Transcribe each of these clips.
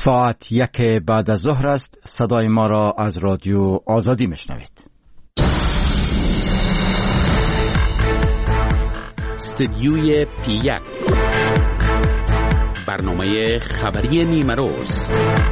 ساعت 1 بعد از ظهر است. صدای ما را از رادیو آزادی میشنوید. استدیوی پی1 برنامه خبری نیمه روز.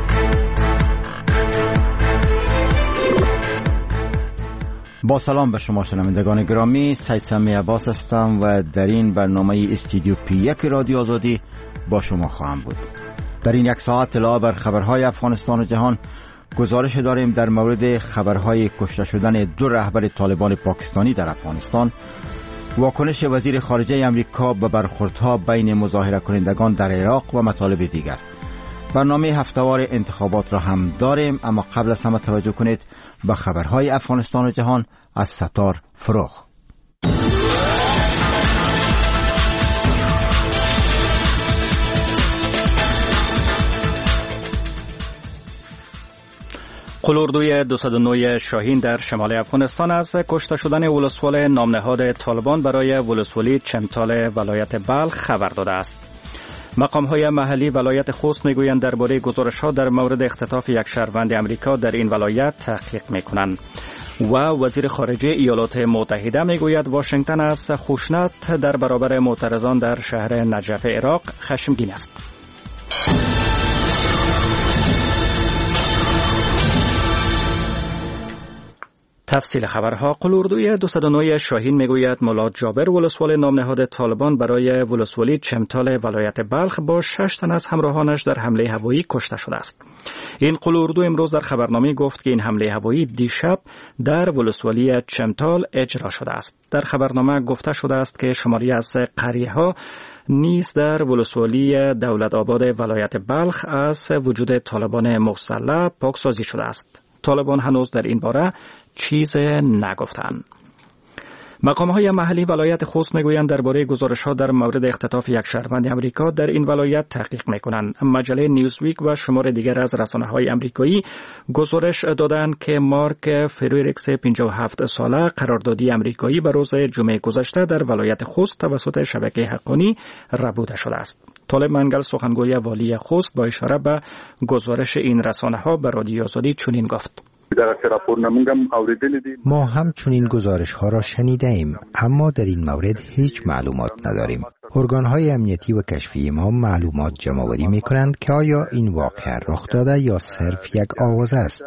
با سلام به شما شنوندگان گرامی، سید سمی عباس هستم و در این برنامه استدیو پی1 رادیو آزادی با شما خواهم بود. در این یک ساعت اطلاع بر خبرهای افغانستان و جهان گزارش داریم در مورد خبرهای کشته شدن 2 رهبر طالبان پاکستانی در افغانستان، واکنش وزیر خارجه امریکا به برخوردها بین مظاهره کنندگان در عراق و مطالب دیگر. برنامه هفتهوار انتخابات را هم داریم، اما قبل از همه توجه کنید به خبرهای افغانستان و جهان از ستار فروغ. قلوردوی 209 شاهین در شمال افغانستان از کشته شدن ولسوال نامنهاد طالبان برای ولسوالی چمتال ولایت بلخ خبر داده است. مقام‌های محلی ولایت خوست میگویند درباره گزارش‌ها در مورد اختطاف یک شهروند امریکا در این ولایت تحقیق می‌کنند. و وزیر خارجه ایالات متحده میگوید واشنگتن از خشونت در برابر معترضان در شهر نجف عراق خشمگین است. تفصیل خبرها. قلوردوی 209 شاهین میگوید ملا جابر ولسوال نامنهاد طالبان برای ولسوالی چمتال ولایت بلخ با 6 تن از همراهانش در حمله هوایی کشته شده است. این قلوردو امروز در خبرنامه گفت که این حمله هوایی دیشب در ولسوالی چمتال اجرا شده است. در خبرنامه گفته شده است که شماری از قریه‌ها نیز در ولسوالی دولت آباد ولایت بلخ از وجود طالبان مسلح پاکسازی شده است. طالبان هنوز در این باره چیز نگفتند. مقام‌های محلی ولایت خوست میگویند درباره گزارش‌ها در مورد اختطاف یک شهروند امریکا در این ولایت تحقیق می‌کنند. مجله نیوزویک و شمار دیگر از رسانه‌های آمریکایی گزارش دادند که مارک فریریکس 57 ساله قراردادی آمریکایی به روز جمعه گذشته در ولایت خوست توسط شبکه حقانی ربوده شده است. طالب منگل سخنگوی والی خوست با اشاره به گزارش این رسانه‌ها به رادیو آزادی چنین گفت: ما هم چنین گزارش ها را شنیده ایم، اما در این مورد هیچ معلومات نداریم. ارگان‌های امنیتی و کشفی ما معلومات جمع‌آوری می‌کنند که آیا این واقعه رخ داده یا صرف یک آوازه است.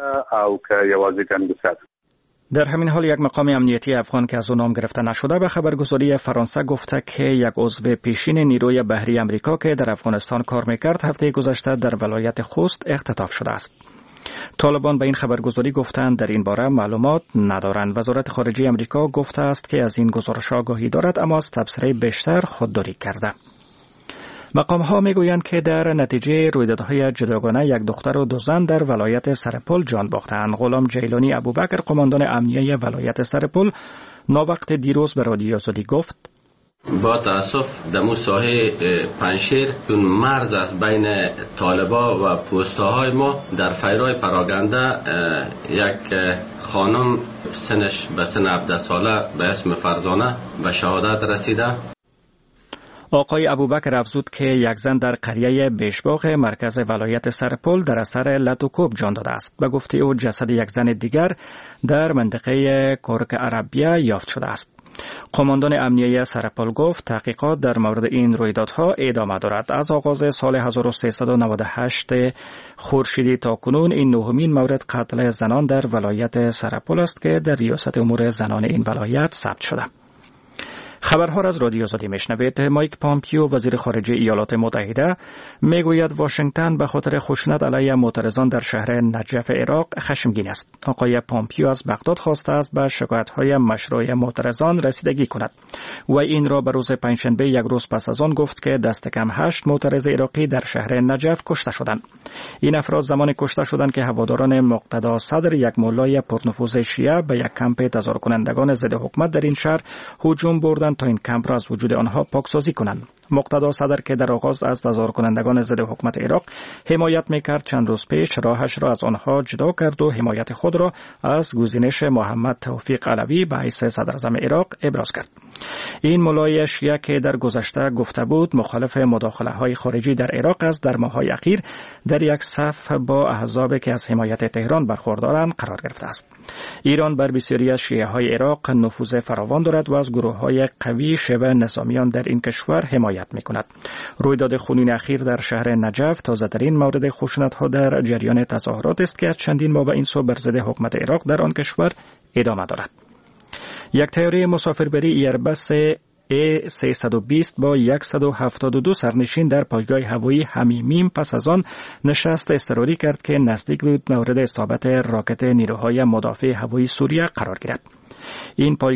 در همین حال یک مقام امنیتی افغان که از او نام گرفته نشده به خبرگزاری فرانسه گفته که یک عضو پیشین نیروی بحری امریکا که در افغانستان کار می‌کرد هفته گذشته در ولایت خوست اختطاف شده است. طالبان به این خبرگزاری گفتند در این باره معلومات ندارند. وزارت خارجه امریکا گفته است که از این گزارش آگاهی دارد، اما از تبصره بیشتر خودداری کرده. مقام‌ها میگویند که در نتیجه رویدادهای جداگانه یک دختر و 2 زن در ولایت سرپل جان باختند. غلام جیلانی ابوبکر قماندان امنیه ولایت سرپل ناوقت دیروز به رادیو آزادی گفت: با تاسف دمو ساحه پنشیر اون مرز است بین طالبا و پوستاهای ما در فیرای پراگنده یک خانم سنش به سن 17 ساله به اسم فرزانه به شهادت رسیده. آقای ابوبکر افزود که یک زن در قریه بیشباغ مرکز ولایت سرپل در اثر لتوکوب جان داده است. به گفته او جسد یک زن دیگر در منطقه کورک عربیه یافت شده است. قماندان امنیه سرپل گفت تحقیقات در مورد این رویدادها ادامه دارد. از آغاز سال 1398 خورشیدی تا کنون این 9مین مورد قتل زنان در ولایت سرپل است که در ریاست امور زنان این ولایت ثبت شده. خبرها را از رادیو آزادی میشنوید. مایک پامپیو وزیر خارجه ایالات متحده میگوید واشنگتن به خاطر خشونت علیه معترضان در شهر نجف عراق خشمگین است. آقای پامپیو از بغداد خواسته است به شکایت‌های مشروع معترضان رسیدگی کند و این را به روز پنجشنبه یک روز پس از آن گفت که دست کم 8 معترض عراقی در شهر نجف کشته شدند. این افراد زمان کشته شدند که هواداران مقتدا صدر یک مولای پرنفوذ شیعه به یک کمپ تظاهر کنندگان ضد حکومت در این شهر هجوم بردند تا این کمپ را از وجود آنها پاکسازی کنند. مقتدا صدر که در آغاز از تظاهر کنندگان ضد حکومت عراق حمایت میکرد چند روز پیش راهش را از آنها جدا کرد و حمایت خود را از گزینش محمد توفیق علوی به حیث صدر اعظم عراق ابراز کرد. این مولای شیعه که در گذشته گفته بود مخالف مداخله های خارجی در عراق است، در ماه‌های اخیر در یک صف با احزابی که از حمایت تهران برخوردارند قرار گرفته است. ایران بر بسیاری از شیعه های عراق نفوذ فراوان دارد و از گروه های قوی شبه نظامیان در این کشور حمایت میکند. رویداد خونین اخیر در شهر نجف تازه‌ترین مورد خشونت‌ها در جریان تظاهرات است که از چندین ماه به این سو بر ضد حکومت عراق در آن کشور ادامه دارد. یک طیاره مسافربری ایربس A320 با 172 سرنشین در پایگاه هوایی حمیمیم پس از آن نشست اضطراری کرد که نزدیک بود مورد اصابت راکت نیروهای مدافع هوایی سوریه قرار گیرد. در این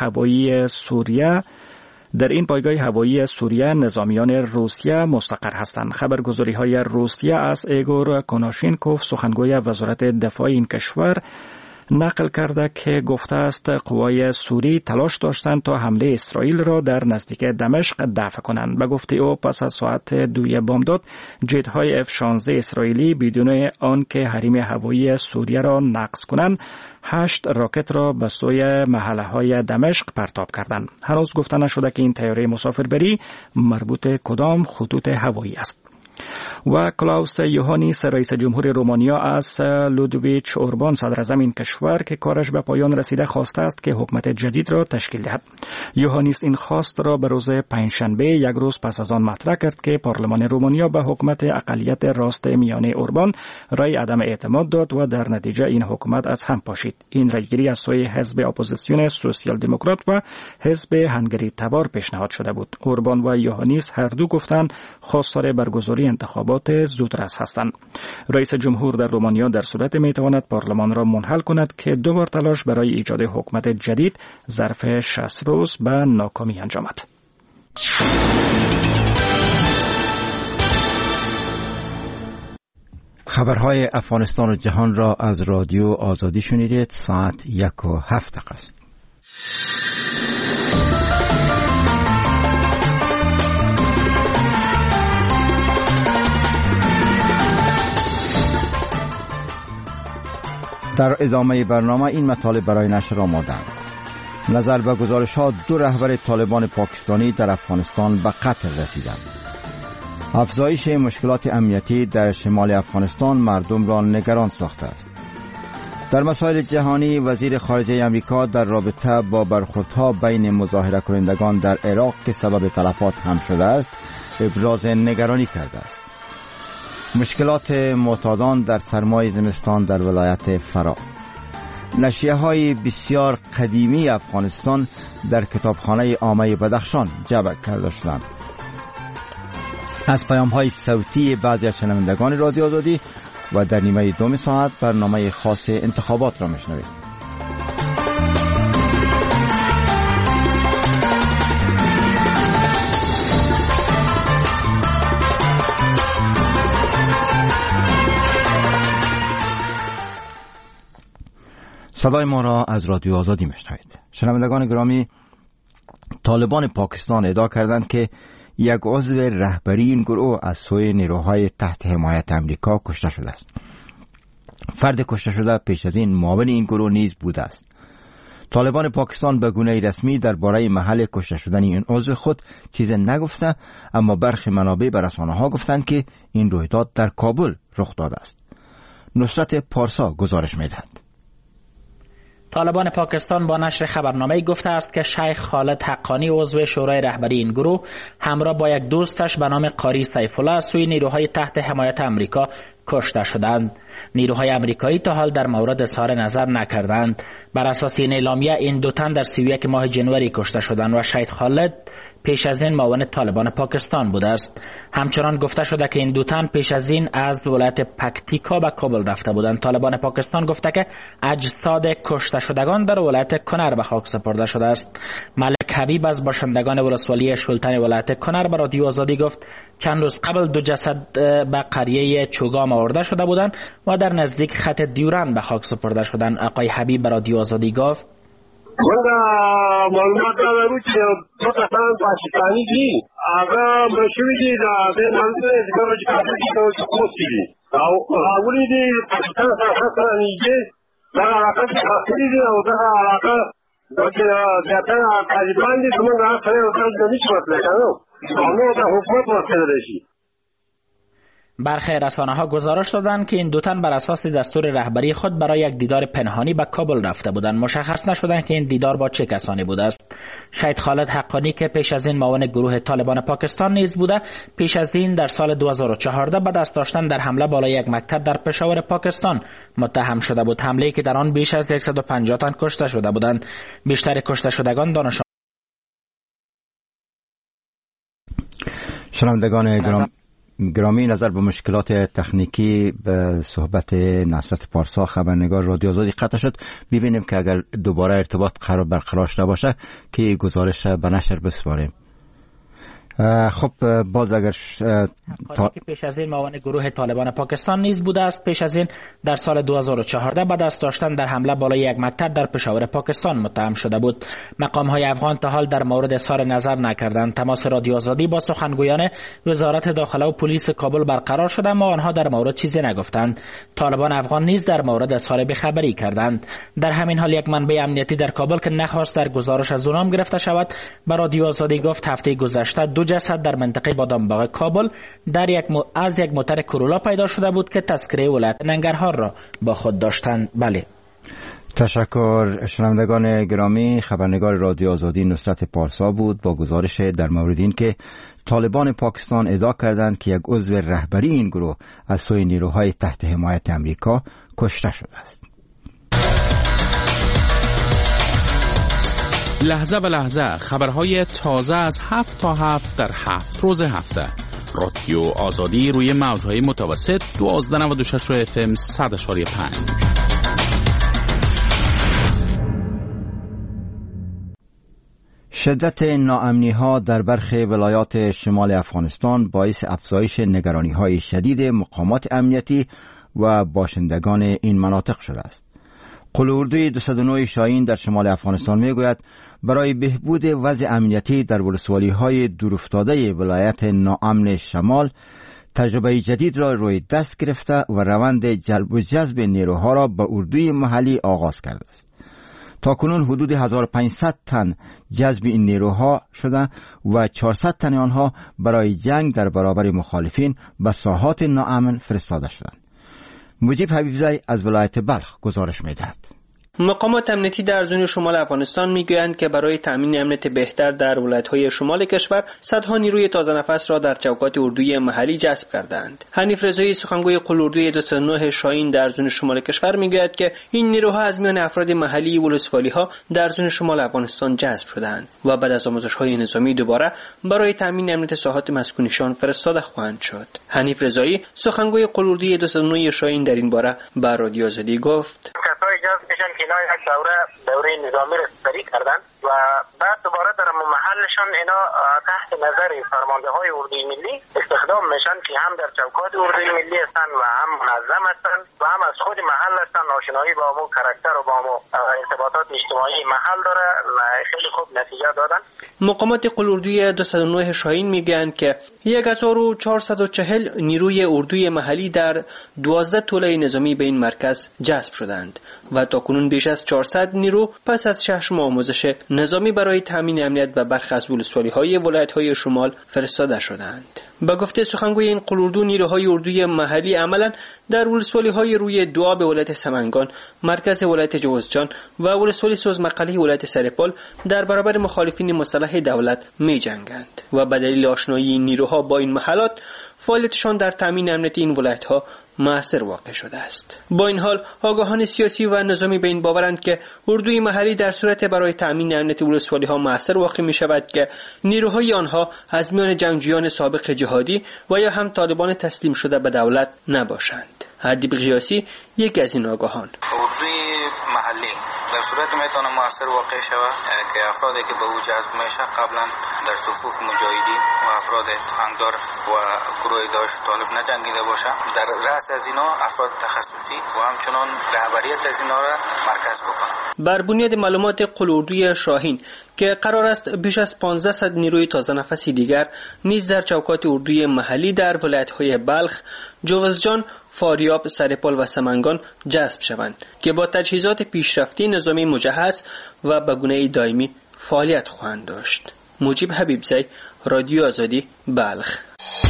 پایگاه هوایی سوریه نظامیان روسیه مستقر هستند. خبرگزاری‌های روسیه از ایگور کناشینکوف سخنگوی وزارت دفاع این کشور نقل کرده که گفته است قوای سوری تلاش داشتند تا حمله اسرائیل را در نزدیک دمشق دفع کنند. به گفته او پس از ساعت 2 بامداد جت‌های F-16 اسرائیلی بدون آنکه حریم هوایی سوریه را نقض کنند 8 راکت را به سوی محله‌های دمشق پرتاب کردند. هنوز گفته نشده که این طیاره مسافربری مربوط کدام خطوط هوایی است. و کلاوس یوهانیس رئیس جمهور رومانیا از لودویچ اوربان صدر اعظم این کشور که کارش به پایان رسیده خواسته است که حکومت جدید را تشکیل دهد. یوهانیس این خواست را به روز پنجشنبه یک روز پس از آن مطرح کرد که پارلمان رومانیا به حکومت اقلیت راست میانه اوربان رای عدم اعتماد داد و در نتیجه این حکومت از هم پاشید. این رایگیری از سوی حزب اپوزیسیون سوسیال دموکرات و حزب هنگری تبار پیشنهاد شده بود. اوربان و یوهانیس هر دو گفتند خواستار برگزاری انتخابات زودرس هستند. رئیس جمهور در رومانیا در صورت میتواند پارلمان را منحل کند که 2 بار تلاش برای ایجاد حکومت جدید ظرف 60 روز به ناکامی انجامد. خبرهای افغانستان و جهان را از رادیو آزادی شنیدید. ساعت 1:07 است. در ادامه برنامه این مطالب برای نشر آماده‌اند. نظر به گزارش‌ها 2 رهبر طالبان پاکستانی در افغانستان به قتل رسیدند. افزایش مشکلات امنیتی در شمال افغانستان مردم را نگران ساخته است. در مسائل جهانی وزیر خارجه امریکا در رابطه با برخوردها بین مظاهره کنندگان در عراق که سبب تلفات هم شده است ابراز نگرانی کرده است. مشکلات معتادان در سرمای زمستان در ولایت فرا. نشریه‌های بسیار قدیمی افغانستان در کتابخانه عامه بدخشان جمع کرده شدند. از پیام‌های صوتی بعضی از شنوندگان رادیو آزادی و در نیمه 2 ساعت برنامه خاص انتخابات را میشنوید. صدای ما را از رادیو آزادی میشنوید. شنوندگان گرامی، طالبان پاکستان ادعا کردند که یک عضو رهبری این گروه از سوی نیروهای تحت حمایت امریکا کشته شده است. فرد کشته شده پیش از این معاون این گروه نیز بوده است. طالبان پاکستان به گونه رسمی درباره محل کشته شدن این عضو خود چیز نگفته، اما برخی منابع به رسانه‌ها گفتند که این رویداد در کابل رخ داده است. نصرت پارسا گزارش می‌دهد. طالبان پاکستان با نشر خبرنامه‌ای گفته است که شیخ خالد حقانی عضو شورای رهبری این گروه همراه با یک دوستش به نام قاری سیف الله از سوی نیروهای تحت حمایت امریکا کشته شدند. نیروهای امریکایی تا حال در مورد اظهار نظر نکردند. بر اساس این اعلامیه این 2 تن در 31 ماه جنوری کشته شدند و شیخ خالد پیش از این معاون طالبان پاکستان بوده است. همچنان گفته شده که این 2 تن پیش از این از ولایت پکتیکا به کابل رفته بودند. طالبان پاکستان گفته که اجساد کشته شدگان در ولایت کنر به خاک سپرده شده است. ملک حبیب از باشندگان ولسوالی شلتن ولایت کنر به رادیو آزادی گفت چند روز قبل 2 جسد به قریه چوگام آورده شده بودند و در نزدیک خط دیورند به خاک سپرده شدند. آقای حبیب به رادیو آزادی گفت من معلومات دارم که دو کسان پاکستانی دي هغه مشوي دي د منځه د کومه چې کوڅې دي او هغوی دي پاکستان سره نږدې دا علاقه خاصه دي او دا علاقه د طالبان دي کومه سره او د نشي وکړي نو د حکومت ورته شي. برخی رسانه‌ها گزارش دادند که این دو تن بر اساس دستور رهبری خود برای یک دیدار پنهانی به کابل رفته بودند. مشخص نشدند که این دیدار با چه کسانی بوده است. شهید خالد حقانی که پیش از این معاون گروه طالبان پاکستان نیز بوده، پیش از این در سال 2014 به دست داشتن در حمله بالای یک مکتب در پشاور پاکستان متهم شده بود. حمله‌ای که در آن بیش از 150 تن کشته شده بودند. بیشتر کشته شدگان دانش شنوندگان گرامی، نظر به مشکلات تکنیکی به صحبت نصرت پارسا خبرنگار رادیو آزادی قطع شد. ببینیم که اگر دوباره ارتباط برقرار شده باشه که گزارش به نشر بسپاریم. خب باز اگر که پیش از این معاون گروه طالبان پاکستان نیز بوده است، پیش از این در سال 2014 به دست داشتن در حمله بالای یک مکتب در پشاور پاکستان متهم شده بود. مقام‌های افغان تا حال در مورد اظهار نظر نکردند. تماس رادیو آزادی با سخنگویان وزارت داخله و پلیس کابل برقرار شد اما آنها در مورد چیزی نگفتند. طالبان افغان نیز در مورد اظهار بی‌خبری کردند. در همین حال یک منبع امنیتی در کابل که نخواست در گزارش از نام گرفته شود به رادیو آزادی گفت هفته گذشته 2 جسد در منطقه بادامباغ کابل در از یک موتر کرولا پیدا شده بود که تذکره ولایت ننگرهار را با خود داشتند. بله. تشکر. شنوندگان گرامی، خبرنگار رادیو آزادی نصرت پارسا بود با گزارش در مورد این که طالبان پاکستان ادعا کردند که یک عضو رهبری این گروه از سوی نیروهای تحت حمایت امریکا کشته شده است. لحظه به لحظه خبرهای تازه از 7 تا 7 در 7 روز هفته. رادیو آزادی روی موجهای متوسط 1296 FM 100.5. شدت ناامنی‌ها در برخی ولایات شمال افغانستان باعث افزایش نگرانی‌های شدید مقامات امنیتی و باشندگان این مناطق شده است. قلوردوی 209 شاهین در شمال افغانستان میگوید برای بهبود وضع امنیتی در ولسوالی‌های دورافتاده ولایت ناامن شمال تجربه جدید را روی دست گرفته و روند جلب و جذب نیروها را به اردوی محلی آغاز کرده است. تاکنون حدود 1500 تن جذب این نیروها شده و 400 تن آنها برای جنگ در برابر مخالفین به ساحات ناامن فرستاده شدند. مجیب حبیبزی از ولایت بلخ گزارش می‌دهد. مقامات امنیتی در زون شمال افغانستان میگویند که برای تامین امنیت بهتر در ولایت‌های شمال کشور صدها نیروی تازه نفس را در چوکات اردوی محلی جذب کردند. حنیف رضایی سخنگوی قلوردوی 209 شاهین در زون شمال کشور میگوید که این نیروها از میان افراد محلی ولسوالی‌ها در زون شمال افغانستان جذب شدند و بعد از آموزش‌های نظامی دوباره برای تامین امنیت ساحات مسکونیشان فرستاده خواهند شد. حنیف رضایی سخنگوی قلوردوی 209 شاهین در این باره به رادیو آزادی گفت: اینا یک دوره نظامی را سپری کردن و بعد دوباره در محلشان اینا تحت نظر فرمانده های اردوی ملی استخدام میشن که هم در چوکات اردوی ملی هستن و هم منظم هستن و هم از خود محل هستن. آشنایی با مو کاراکتر و با مو ارتباطات اجتماعی محل داره، خیلی خوب نتیجه دادن. مقامات قلوردوی 209 شاهین میگن که 1440 نیروی اردوی محلی در 12 توله نظامی به این مرکز جذب شدند و تاکنون بیش از 400 نیرو پس از 6 ماه آموزش نظامی برای تامین امنیت به برخی از ولسوالی‌های ولایت‌های شمال فرستاده شدند. با گفته سخنگوی این قلوردو، نیروهای اردوی محلی عملاً در ولسوالی‌های روی دوآب ولایت سمنگان، مرکز ولایت جوزجان و ولسوالی سوزمقلی ولایت سرپل در برابر مخالفین مسلح دولت می‌جنگند و به دلیل آشنایی این نیروها با این محلات فعالیتشان در تامین امنیت این ولایت‌ها مؤثر واقع شده است. با این حال آگاهان سیاسی و نظامی به این باورند که اردوی محلی در صورت برای تامین امنیت ولسوالی‌ها مؤثر واقع می‌شود که نیروهای آنها از میان جنگجویان سابق جهادی و یا هم طالبان تسلیم شده به دولت نباشند. حدیب قیاسی یکی از این آگاهان: اردوی محلی و در صورت میتونه مؤثر واقع شود که افرادی که به او جذب میشه قبلا در صفوف مجاهدین و افراد انگدار و گروه داعش طالب نجنگیده باشه، در رأس از اینا افراد تخصصی و همچنان رهبریت از اینا را مرکز بکنه. بر بنیاد معلومات قلاردوی شاهین که قرار است بیش از 1500 نیروی تازه نفسی دیگر نیز در چوکات اردوی محلی در ولایت‌های بلخ، جوزجان، فاریاب، سرپال و سمنگان جذب شوند که با تجهیزات پیشرفته نظامی مجهز و به گونه دائمی فعالیت خواهند داشت. مجیب حبیبزی، رادیو آزادی، بلخ.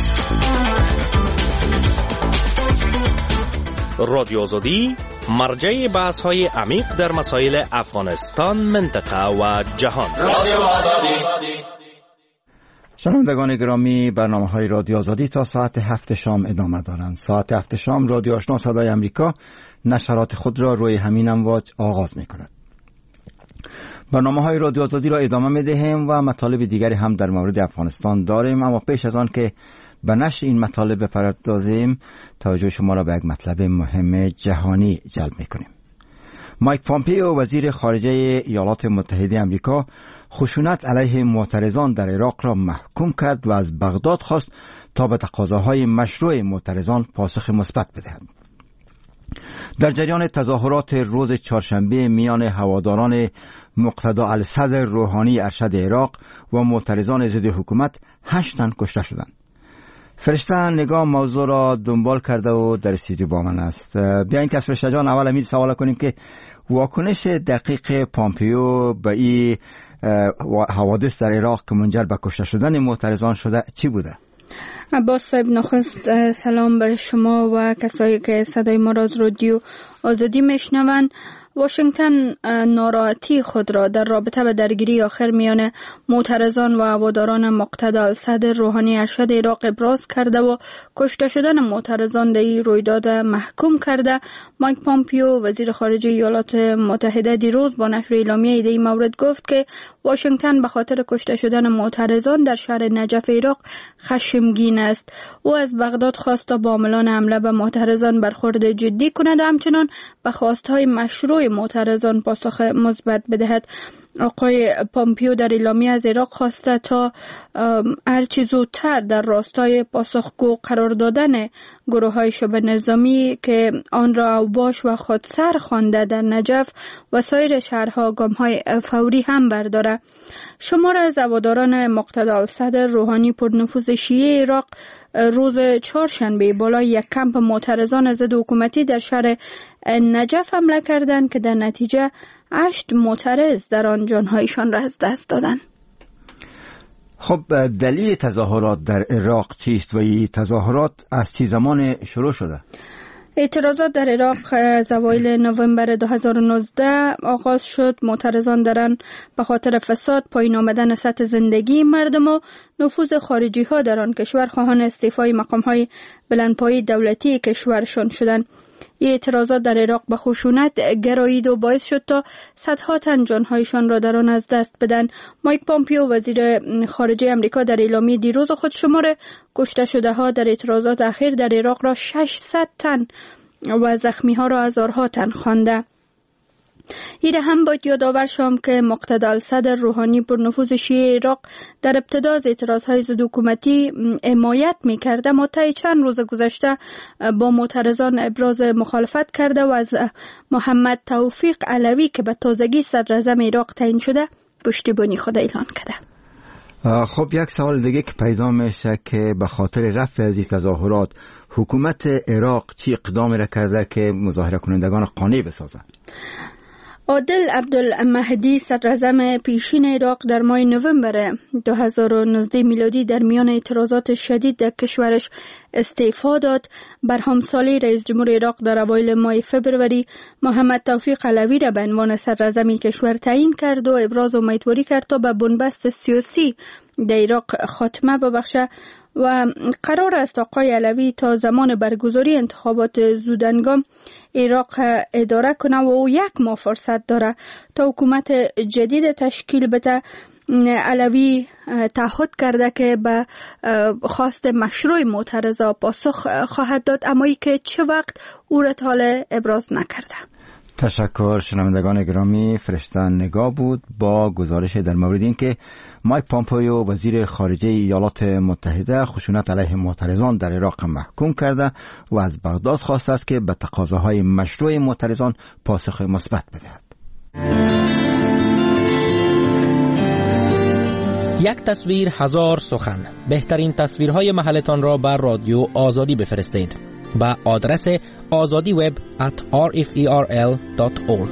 رادیو آزادی مرجع بحث‌های عمیق در مسائل افغانستان، منطقه و جهان. رادیو آزادی. شنوندگان گرامی، برنامه‌های رادیو آزادی تا ساعت 7 شام ادامه دارند. ساعت 7 شام رادیو آشنا صدای امریکا نشرات خود را روی همین امواج آغاز می‌کند. برنامه‌های رادیو آزادی را ادامه می‌دهیم و مطالب دیگری هم در مورد افغانستان داریم، اما پیش از آن که به نشر این مطالب بپردازیم، توجه شما را به یک مطلب مهم جهانی جلب می‌کنیم. مایک پامپیو وزیر خارجه ایالات متحده آمریکا خشونت علیه معترضان در عراق را محکوم کرد و از بغداد خواست تا به تقاضاهای مشروع معترضان پاسخ مثبت بدهد. در جریان تظاهرات روز چهارشنبه میان هواداران مقتدی الصدر روحانی ارشد عراق و معترضان ضد حکومت 8 تن کشته شدند. فرشته نگاه موضوع را دنبال کرده و در استودیو با من است. بیاین که از فرشته جان اول امید سوال کنیم که واکنش دقیق پامپیو به این حوادث در عراق که منجر به کشته شدن معترضان شده چی بوده؟ عباس صاحب، نخست سلام به شما و کسایی که صدای ما را از رادیو آزادی میشنوند. واشنگتن ناراحتی خود را در رابطه به درگیری آخر میان معترضان و هواداران مقتدی الصدر روحانی ارشد عراق ابراز کرده و کشته شدن معترضان در این رویداد محکوم کرده. مایک پامپیو وزیر خارجه ایالات متحده دیروز با نشر اعلامیه در این مورد گفت که واشنگتن به خاطر کشته شدن معترضان در شهر نجف عراق خشمگین است. او از بغداد خواست تا با عاملان حمله به معترضان برخورد جدی کند و همچنان به خواستهای مشروع معترضان پاسخ مثبت بدهد. آقای پامپیو در اعلامیه از عراق خواسته تا هرچی زودتر در راستای پاسخگو قرار دادن گروه‌های شبه نظامی که آن را اوباش و خودسر خوانده در نجف و سایر شهرها گام‌های فوری هم برداره. شمار از هواداران مقتدی الصدر روحانی پرنفوذ شیعه عراق روز چهارشنبه بالای یک کمپ معترضان ضد حکومتی در شهر نجف حمله کردند که در نتیجه 8 معترض در آن جانهایشان را از دست دادند. خب دلیل تظاهرات در عراق چیست و این تظاهرات از چه زمان شروع شده؟ اعتراضات در عراق از اوایل نوامبر 2019 آغاز شد. معترضان درن به خاطر فساد، پایین آمدن سطح زندگی مردم و نفوذ خارجی ها در آن کشور خواهان استعفای مقام های بلندپایه دولتی کشورشان شدند. این اعتراضات در عراق به خشونت گرایید و باعث شد تا صدها تن جانهایشان را در آن از دست بدن. مایک پامپیو وزیر خارجه امریکا در اعلامیه دیروز خود شمار کشته شده ها در اعتراضات اخیر در عراق را 600 تن و زخمی ها را هزارها تن خوانده. این هم باید یادآور شوم که مقتدی الصدر روحانی پرنفوذ شیعه عراق در ابتدا از اعتراضهای ضد حکومتی حمایت می‌کرد، اما طی چند روز گذشته با معترضان ابراز مخالفت کرده و از محمد توفیق علوی که به تازگی صدر اعظم عراق تعیین شده پشتیبانی خود اعلان کرده. خب یک سوال دیگه که پیدا میشه که به خاطر رفع از این تظاهرات حکومت عراق چی اقدامی را کرده که مظاهره کنندگان قانع بسازه؟ عادل عبدالمهدی صدر اعظم پیشین عراق در ماه نوامبر 2019 میلادی در میان اعتراضات شدید در کشورش استعفا داد. برهم سالی رئیس جمهور عراق در اوایل ماه فبروری محمد توفیق علوی را به عنوان صدر اعظم کشور تعیین کرد و ابراز امیدواری کرد تا به بنبست سیاسی در عراق خاتمه ببخشه و قرار است آقای علوی تا زمان برگزاری انتخابات زودهنگام عراق اداره کنه و او 1 ماه فرصت داره تا حکومت جدید تشکیل بده. علوی تعهد کرده که به خواست مشروع معترضا پاسخ خواهد داد، اما ای که چه وقت او را تا حالا ابراز نکرده. تشکر. شنوندگان گرامی، فرشته نگاه بود با گزارش در مورد این که مایک پامپیو وزیر خارجه ایالات متحده خشونت علیه معترضان در عراق محکوم کرده و از بغداد خواسته است که به تقاضاهای مشروع معترضان پاسخ مثبت بدهد. یک تصویر هزار سخن. بهترین تصویرهای محلتان را بر رادیو آزادی بفرستید با آدرس azadiweb@rferl.org.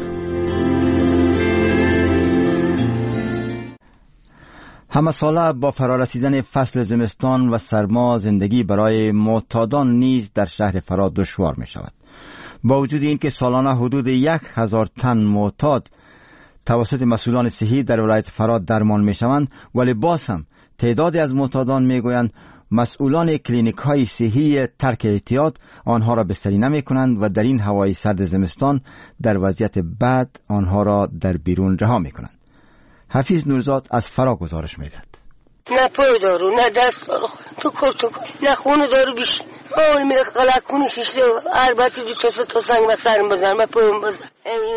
همه ساله با فرارسیدن فصل زمستان و سرما زندگی برای معتادان نیز در شهر فرا دشوار می شود. با وجود این که سالانه حدود 1000 تن معتاد توسط مسئولان صحی در ولایت فرا درمان می شوند، ولی باز هم تعدادی از معتادان می گویند مسئولان کلینیک های صحی ترک احتیاط آنها را بستری نمی کنند و در این هوای سرد زمستان در وضعیت بد آنها را در بیرون رها می کنند. حفیظ نورزاد از فرا گزارش می دهد. نه پای دارو، نه دست دارو، تو کار، نه خونه دارو بیش. آول میره قلقونی شیشته هر بسی دو تا سنگ و سرم بزن و پایم بزن.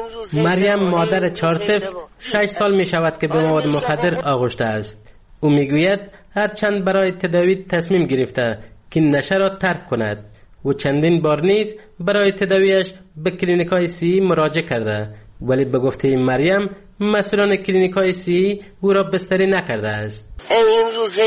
مریم مادر 4 طفل 6 سال می شود که به مواد مخدر آغشته است. او میگوید هرچند برای تداوی تصمیم گرفته که نشه را ترک کند و چندین بار نیز برای تداویش به کلینیک‌های صحی مراجعه کرده، ولی به گفته مریم مسئولان کلینیک‌های صحی او را بستری نکرده است. امروز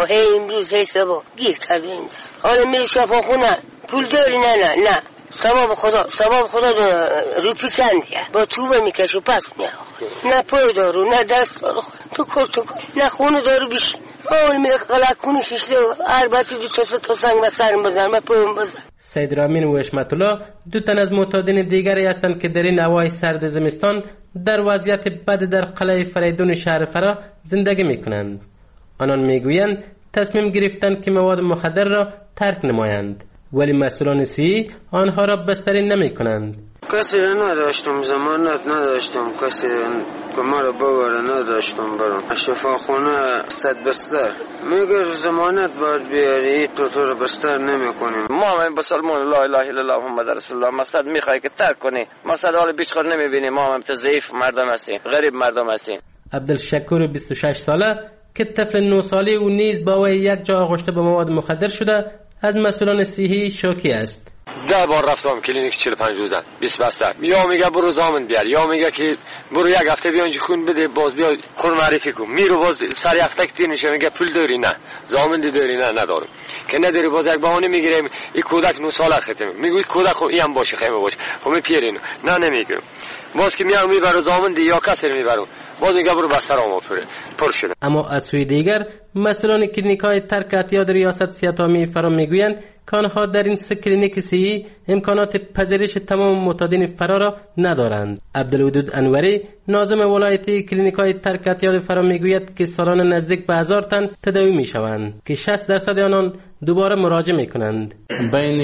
هی سبا گیر کردیم. حالا میره شفاخونه پول داری؟ نه سباب خدا رو پیچندیه با توبه میکش و پس میاد. نه پای دارو، نه دست دارو، تو کار، نه خونه دارو بیش. آول میره قلقونی شیشته هر بسی دو تا سنگ و سرم بزن و پایم بزن. سید رامین و اشمت الله 2 تن از معتادین دیگری هستند که در این هوای سرد زمستان در وضعیت بد در قلعه فریدون شهر فرا زندگی میکنند. آنان میگویند تصمیم گرفتند که مواد مخدر را ترک نمایند، ولی مسئولان صحی آنها را بستری نمی کنند. کسی را نداشتم، ضمانت نداشتم، کسی که ما را ببره نداشتم. برم شفاخانه 100 بستر میگه ضمانت باید بیاری، تو را بستر نمی کنیم. ما هم بسلمان لا اله الا الله محمد رسول الله مقصد میخوای که ترک کنی، مقصد حال بیشتر نمیبینی. ما هم ضعیف مردم هستیم، غریب مردم هستیم. عبدالشکور 26 ساله که طفل 9 ساله او نیز با وی یک جا آغشته به مواد مخدر شده از مسئولان صحی شوکی است. 10 بار رفتم کلینیک 45 روزه 20 بستر. یا میگه برو زامن بیار، یا میگه که برو 1 هفته بیا اینجا خون بده، باز بیا خون معرفی کن. میرو باز سر هفته که تیر میشه میگه پول داری؟ نه. زامن داری؟ نه ندارم. که نداری باز یک بهانه میگیریم این کودک 9 ساله ختم. میگوی کودک خب این هم باشه خیمه باشه. خب میپیرین. نه نمیگم. باز که میام میبرو زامن یا کسی میبرو. باز میگه برو بسترامو پر شده. اما از سوی دیگر مسئولان کلینیک‌های ترک اعتیاد ریاست سیاتامی فرا میگویند که آنها در این 3 کلینیک صحی امکانات پذیرش تمام معتادین فرا را ندارند. عبدالودود انوری ناظم ولایتی کلینیک‌های ترک اعتیاد فرا میگوید که سالانه نزدیک به 1000 تن تداوی میشوند که 60% آنان دوباره مراجعه میکنند. بین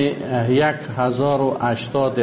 1080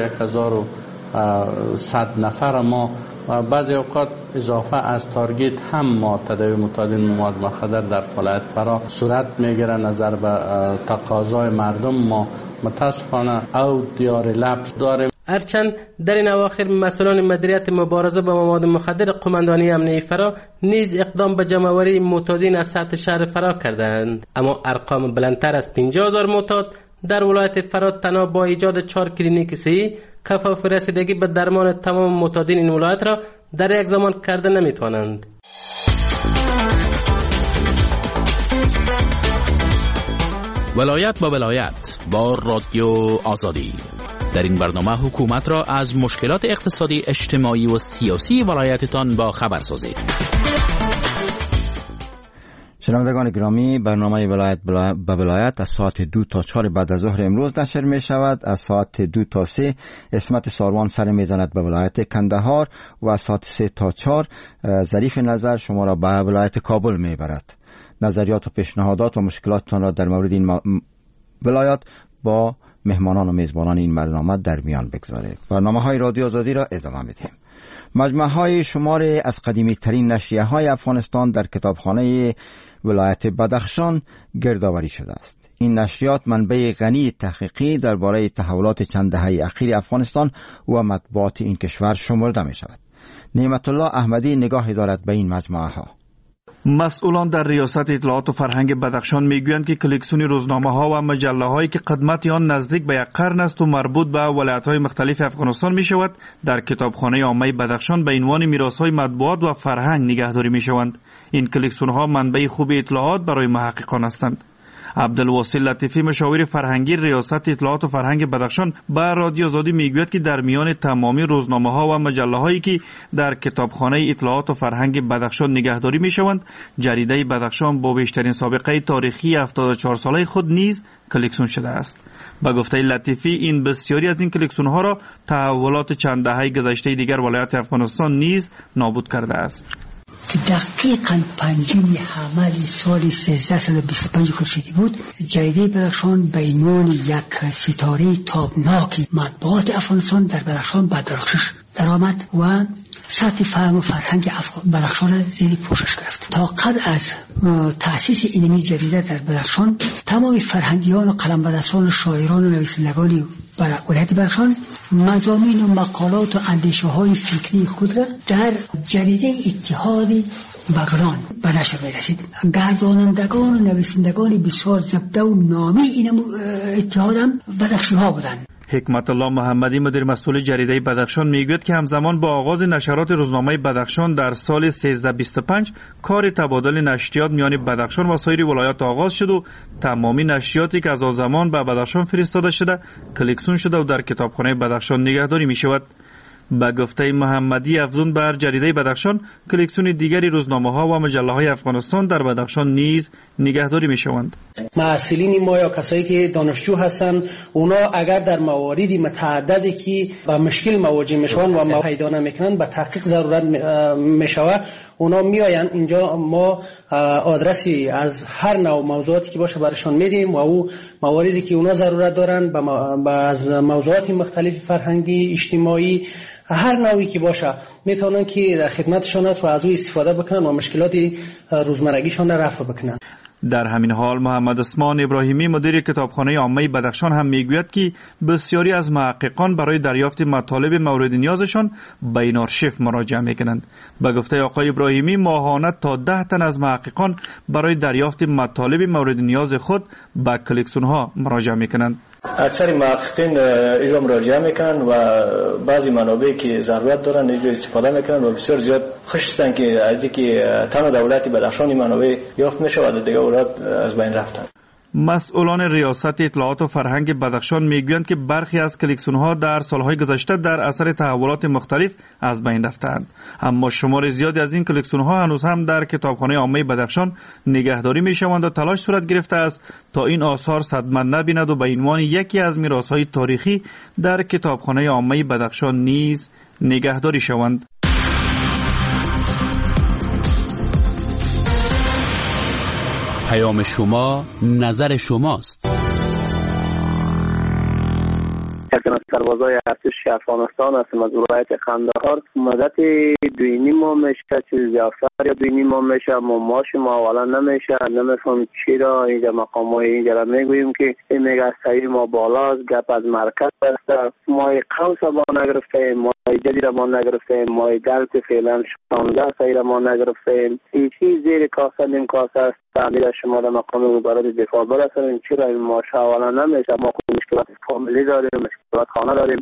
1100 نفر ما بعضی اوقات اضافه از تارگت هم ما تداوی معتادین مواد مخدر در ولایت فرا صورت میگیره. نظر به تقاضای مردم ما متاسفانه او دیار لبس داریم. هرچند در این اواخر مسئولان مدیریت مبارزه با مواد مخدر قماندانی امنیه فرا نیز اقدام به جمع‌آوری معتادین از سطح شهر فرا کردند، اما ارقام بلندتر از 50,000 معتاد در ولایت فرا تنها با ایجاد 4 کلینیک صحی کفاف رسیدگی به درمان تمام معتادین این ولایت را در یک زمان کرده نمیتوانند. ولایت با ولایت با رادیو آزادی. در این برنامه حکومت را از مشکلات اقتصادی، اجتماعی و سیاسی ولایتتان با خبر سازید. شنوندگان گرامی، برنامه ولایت به ولایت از ساعت 2 تا 4 بعد از ظهر امروز نشر می شود. از ساعت 2 تا 3 اسمت ساروان سر می زند به ولایت کندهار و از ساعت 3 تا 4 ظریف نظر شما را به ولایت کابل می برد. نظریات و پیشنهادات و مشکلاتتان را در مورد این ولایت با مهمانان و میزبانان این برنامه در میان بگذارید. برنامه های رادیو آزادی را ادامه میدیم. مجموعه های شماری از قدیمی ترین نشریه های افغانستان در کتابخانه ولایت بدخشان گردآوری شده است. این نشریات منبع غنی تحقیقی درباره تحولات چند دهه اخیر افغانستان و مطبوعات این کشور شمرده می شود. نعمت الله احمدی نگاهی دارد به این مجموعه ها. مسئولان در ریاست اطلاعات و فرهنگ بدخشان میگویند که کلکسیون روزنامه ها و مجله هایی که قدمت آن نزدیک به 1 قرن است و مربوط به ولایت های مختلف افغانستان می شود، در کتابخانه عامه بدخشان به عنوان میراث های مطبوعات و فرهنگ نگهداری می شوند. این کلکسیون ها منبع خوب اطلاعات برای محققان هستند. عبدالواصل لطیفی مشاور فرهنگی ریاست اطلاعات و فرهنگ بدخشان به رادیو آزادی میگوید که در میان تمامی روزنامه ها و مجله هایی که در کتابخانه اطلاعات و فرهنگ بدخشان نگهداری می شوند، جریده بدخشان با بیشترین سابقه تاریخی 74 ساله خود نیز کلکسیون شده است. با گفته لطیفی این بسیاری از این کلکسیون ها را تحولات چند دهه گذشته دیگر ولایت افغانستان نیز نابود کرده است. که دقیقاً 5 حمل سال 1325 خورشیدی بود، جریده بدخشان به عنوان یک ستاره تابناک مطبوعات افغانستان در بدخشان به درخشش درآمد و سطح فهم و فرهنگ بدخشان زیر پوشش گرفت. تا قبل از تأسیس این جریده در بدخشان، تمام فرهنگیان و قلمبدستان و شاعران و نویسندگان ولایت بدخشان مضامین و مقالات و اندیشه های فکری خود را در جریده اتحاد بغران به نشر می‌رسید. گردانندگان و نویسندگان بسیار زبده و نامی این اتحاد هم بدخشی ها بودند. حکمت الله محمدی مدیر مسئول جریده بدخشان میگوید که همزمان با آغاز نشرات روزنامه بدخشان در سال 1325 کار تبادل نشریات میان بدخشان و سایر ولایات آغاز شد و تمامی نشریاتی که از آن زمان به بدخشان فرستاده شده کلکسیون شده و در کتابخانه بدخشان نگهداری می شود. به گفته محمدی افزون بر جریده بدخشان، کلکسیون دیگری روزنامه ها و مجله های افغانستان در بدخشان نیز نگهداری می شوند. محصلین ما یا کسایی که دانشجو هستند، اونا اگر در مواردی متعددی که با مشکل مواجه میشوند و ما پیدا نمیکنن به تحقیق ضرورت میشوه، اونا میآیند اینجا، ما آدرسی از هر نوع موضوعاتی که باشه براشون میدیم و او مواردی که اونا ضرورت دارن از موضوعات مختلف فرهنگی، اجتماعی، هر نوعی که باشه میتونن که در خدمتشان است و از او استفاده بکنن و مشکلات روزمرگیشان را رفع بکنن. در همین حال محمد عثمان ابراهیمی مدیر کتابخانه عامه بدخشان هم میگوید که بسیاری از محققان برای دریافت مطالب مورد نیازشان به این آرشیو مراجعه میکنند. به گفته آقای ابراهیمی ماهانه تا 10 تن از محققان برای دریافت مطالب مورد نیاز خود به کلکسیون ها مراجعه میکنند. اکثر محققین اینجا مراجعه میکنن و بعضی منابعی که ضرورت دارن اینجا استفاده میکنن و بسیار زیاد خوش هستن که از اینکه تنها دولت بدخشان منابع یافت میشه و دیگه اولاد از بین رفتن. مسئولان ریاست اطلاعات و فرهنگ بدخشان میگویند که برخی از کلکسیون ها در سالهای گذشته در اثر تحولات مختلف از بین رفتند، اما شمار زیادی از این کلکسیون ها هنوز هم در کتابخانه عامه بدخشان نگهداری میشوند و تلاش صورت گرفته است تا این آثار صدمه نبیند و به عنوان یکی از میراث‌های تاریخی در کتابخانه عامه بدخشان نیز نگهداری شوند. پیام شما، نظر شماست. سربازای ارتش افغانستان هستم از ولایت قندهار. مدت 2.5 ماه میشه، چیزی اکثر یا 2.5 ماه میشه، اما ماش ما اولا نمیشه. نمیفهم چرا اینجا مقامای اینجا را میگوییم که این میگه سعی ما بالاست، گپ از مرکز است. ما قوس ما نگرفتیم، ما جدی را ما نگرفتیم، ما دلت فعلا 16 سعی را ما نگرفتیم. این چیز زیر کاسه نیم کاسه است. تعمیر شما در مقام مبارد دفاع برسونیم. چرا این ماش اولا نمیشه؟ ما مشکلات فامیلی داریم، مشکلات خانه داریم.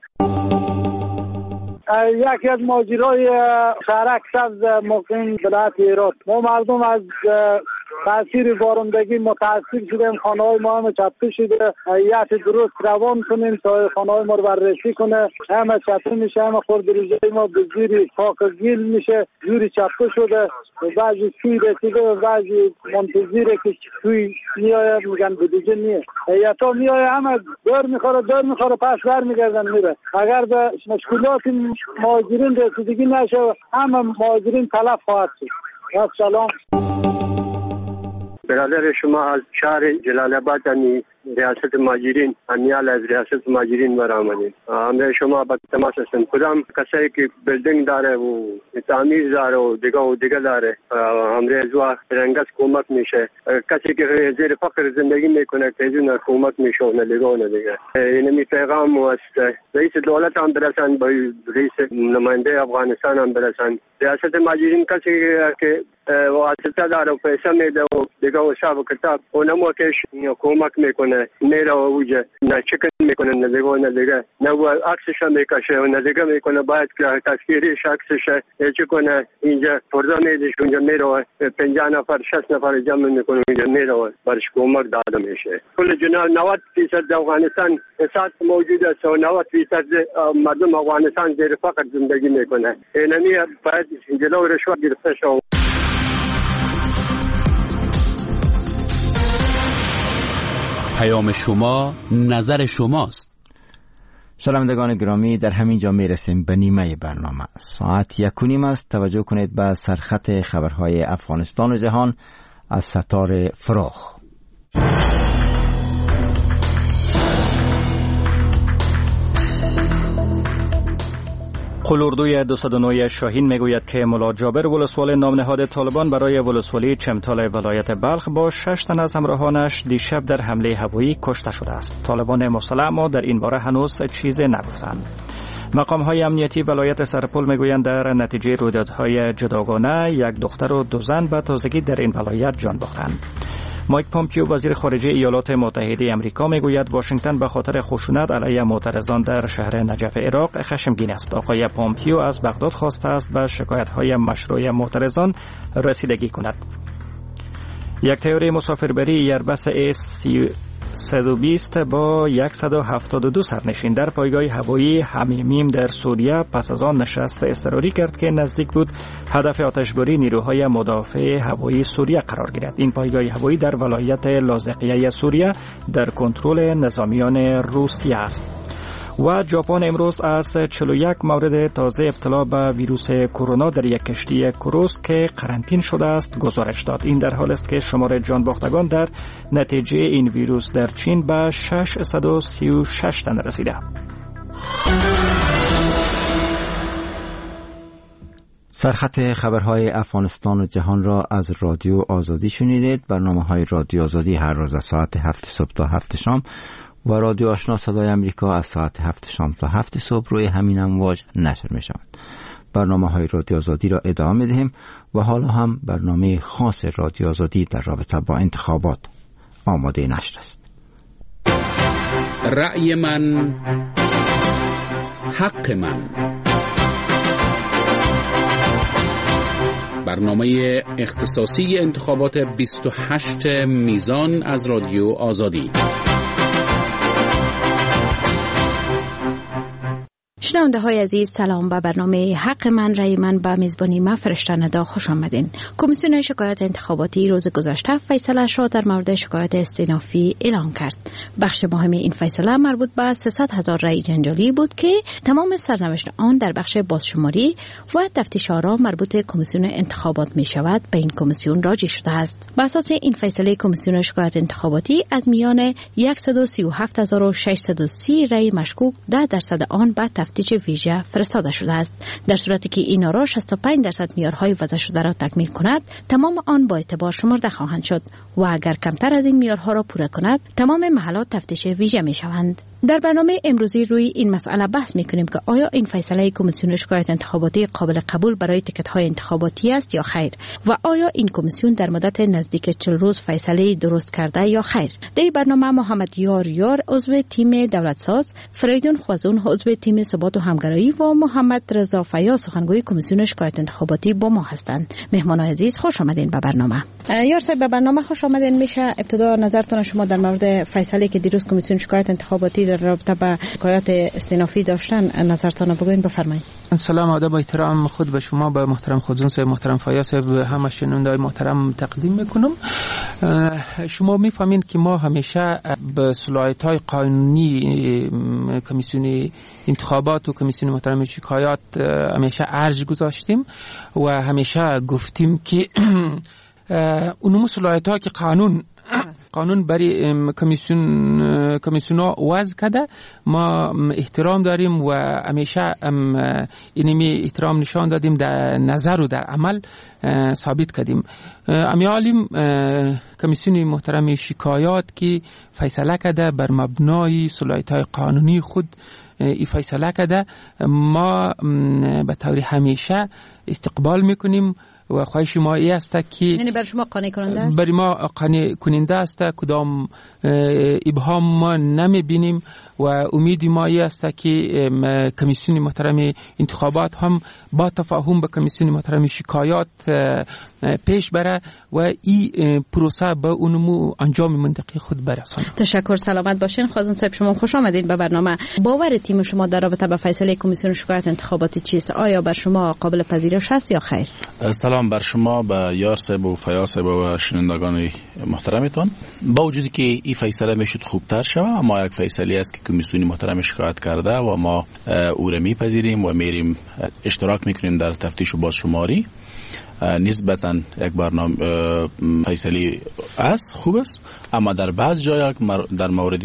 یکی از ماجرای شهرک سبز مقیم ولایت هرات، ما مردم از تاثیر بارندگی متاثر شدیم. خانه های ما هم چپه شده. یک درست روان کنیم تا خانه های ما رو بررسی کنه. همه چپه میشه، همه خردریزه ما به زیر خاک گیل میشه، جوری چپه شده. بعضی سوی رسیده و بعضی منتظره که سوی میایه، میگن بدیجه نیه. حیاتا میایه همه دور میخوره پس بر میگردن میره. اگر به مشکلات مهاجرین رسیدگی نشه همه مهاجرین تلف خواهد شد. سلام. برادر شما از شهر جلال آباد ریاست ماجرین امیال از ریاست ماجرین برآمدیم. همه شما با تماس هستیم. کدام کسی که بیلدینگ داره و تعمیر داره و دیگه داره همه زوا رنگس کمک میشه. کسی که زیر فقر زندگی میکنه که اینا کمک میشه و دیگه. اینمی پیغام است رئیس دولت هم برسن با رئیس نماینده افغانستان هم برسن. ریاست ماجرین کسی که واسطه داره و پیسه میده و دیگه حساب کتاب اونمو کش کمک میکنه میره و اوجه نه چکن میکنه نه دیگه نه عکسش میکشه و نه دیگه میکنه باید که تصویرش عکسش چه کنه اینجا فردا میدش اونجا میره 50 نفر 60 نفر جمع میکنه اونجا میره و برش کمک داده میشه. کل جنا 90% افغانستان احساس موجود است و 90% مردم افغانستان زیر فقر زندگی میکنه. اینمی باید جلو رشوه گرفته شود. پیام شما نظر شماست. شنوندگان گرامی، در همین جا میرسیم به نیمه برنامه. ساعت 1:30 است. توجه کنید به سرخط خبرهای افغانستان و جهان از ستار فراخ. قلوردوی 209 شاهین میگوید که ملا جابر ولسوال نام نهاد طالبان برای ولسوالی چمتال ولایت بلخ با 6 تن از همراهانش دیشب در حمله هوایی کشته شده است. طالبان مسلح اما در این باره هنوز چیزی نگفتند. مقام‌های امنیتی ولایت سرپل میگویند در نتیجه رویدادهای جداگانه یک دختر و 2 زن به تازگی در این ولایت جان باختند. مایک پامپیو وزیر خارجه ایالات متحده آمریکا میگوید واشنگتن به خاطر خشونت علیه معترضان در شهر نجف عراق خشمگین است. آقای پامپیو از بغداد خواسته است به شکایت‌های مشروع معترضان رسیدگی کند. یک طیاره مسافربری ایربس A320 با 172 سرنشین در پایگاه هوایی حمیمیم در سوریه پس از آن نشست اضطراری کرد که نزدیک بود هدف آتشباری نیروهای مدافع هوایی سوریه قرار گیرد. این پایگاه هوایی در ولایت لاذقیه سوریه در کنترل نظامیان روسیه است. و ژاپن امروز از 41 مورد تازه ابتلا به ویروس کرونا در یک کشتی کروز که قرنطین شده است گزارش داد. این در حال است که شمار جان باختگان در نتیجه این ویروس در چین به 636 تن رسیده. سرخط خبرهای افغانستان و جهان را از رادیو آزادی شنیدید. برنامه‌های رادیو آزادی هر روز از ساعت 7 صبح تا 7 شام و رادیو آشنا صدای امریکا از ساعت 7 شام تا 7 صبح روی همین امواج نشر می شوند. برنامه‌های رادیو آزادی را ادامه می دهیم و حالا هم برنامه خاص رادیو آزادی در رابطه با انتخابات آماده نشر است. رأی من حق من، برنامه اختصاصی انتخابات 28 میزان از رادیو آزادی. شنونده های عزیز، سلام. به برنامه حق من رأی من به میزبانی من فرشته ندا خوش آمدین. کمیسیون شکایات انتخاباتی روز گذشته فیصله‌اش را در مورد شکایات استینافی اعلام کرد. بخش مهم این فیصله مربوط به 300,000 رأی جنجالی بود که تمام سرنوشت آن در بخش بازشماری و تفتیش آرا مربوط کمیسیون انتخابات می شود به این کمیسیون راجع شده است. بر اساس این فیصله کمیسیون شکایات انتخاباتی از میان 137,630 رأی مشکوک 10% آن به تفتیش ویژه فرستاده شده است. در صورتی که این آرا 65% معیارهای وضع شده را تکمیل کند، تمام آن با اعتبار شمرده خواهند شد و اگر کمتر از این معیارها را پوره کند، تمام محلات تفتیش ویژه می شوند. در برنامه امروزی روی این مسئله بحث می‌کنیم که آیا این فیصله کمیسیون شکایات انتخاباتی قابل قبول برای تیکت‌های انتخاباتی است یا خیر و آیا این کمیسیون در مدت نزدیک 40 روز فیصله درست کرده یا خیر. در برنامه محمد یار عضو تیم دولتساز، فریدون خوازون عضو تیم ثبات و همگرایی و محمد رضا فیاض سخنگوی کمیسیون شکایات انتخاباتی با ما هستند. مهمانان عزیز خوش آمدین به برنامه. یار صاحب به برنامه خوش آمدین. میشه ابتدا نظرتون شما در مورد فیصله که دیروز کمیسیون شکایات انتخاباتی در رابطه با شکایات استینافی داشتن نظرتون بگوین، بفرمایید. سلام، ادب و احترام خود به شما، به محترم خودزون صاحب، محترم فیاض صاحب، همه شنونده‌های محترم تقدیم میکنم. شما میفهمین که ما همیشه به صلاحیت‌های قانونی کمیسیون انتخابات و کمیسیون محترم شکایات همیشه ارج گذاشتیم و همیشه گفتیم که اون صلاحیت‌ها که قانون قانون برای کمیسیونا وضع کرده. ما احترام داریم و همیشه اینمی احترام نشان دادیم، در نظر و در عمل ثابت کردیم. امیالیم کمیسیون محترم شکایات که فیصله کرده بر مبنای صلاحیت‌های قانونی خود این فیصله کرده، ما به طور همیشه استقبال میکنیم و خواهش ما ای است که یعنی برای شما قانع کننده است؟ برای ما قانع کننده است، کدام ابهام ما نمیبینیم و امید ما ای است که کمیسیون محترم انتخابات هم با تفاهم به کمیسیون محترم شکایات پیش بره و این پروسه به اونمو انجام منطقی خود برسانه. تشکر، سلامت باشین. خازن صاحب شما خوش آمدید به برنامه. باور تیم شما در رابطه با فیصله کمیسیون شکایات انتخاباتی چیست؟ آیا بر شما قابل پذیرش است یا خیر؟ سلام بر شما، به یار صاحب و فیاض صاحب و شنوندگان محترمتان. با وجودی که این فیصله میشد خوبتر شود، اما یک فیصله است که کمیسیون محترم شکایت کرده و ما او را میپذیریم و میریم اشتراک میکنیم در تفتیش و بازشماری. نسبتاً یک برنامه فیصلی است، خوب است، اما در بعض جاها در مورد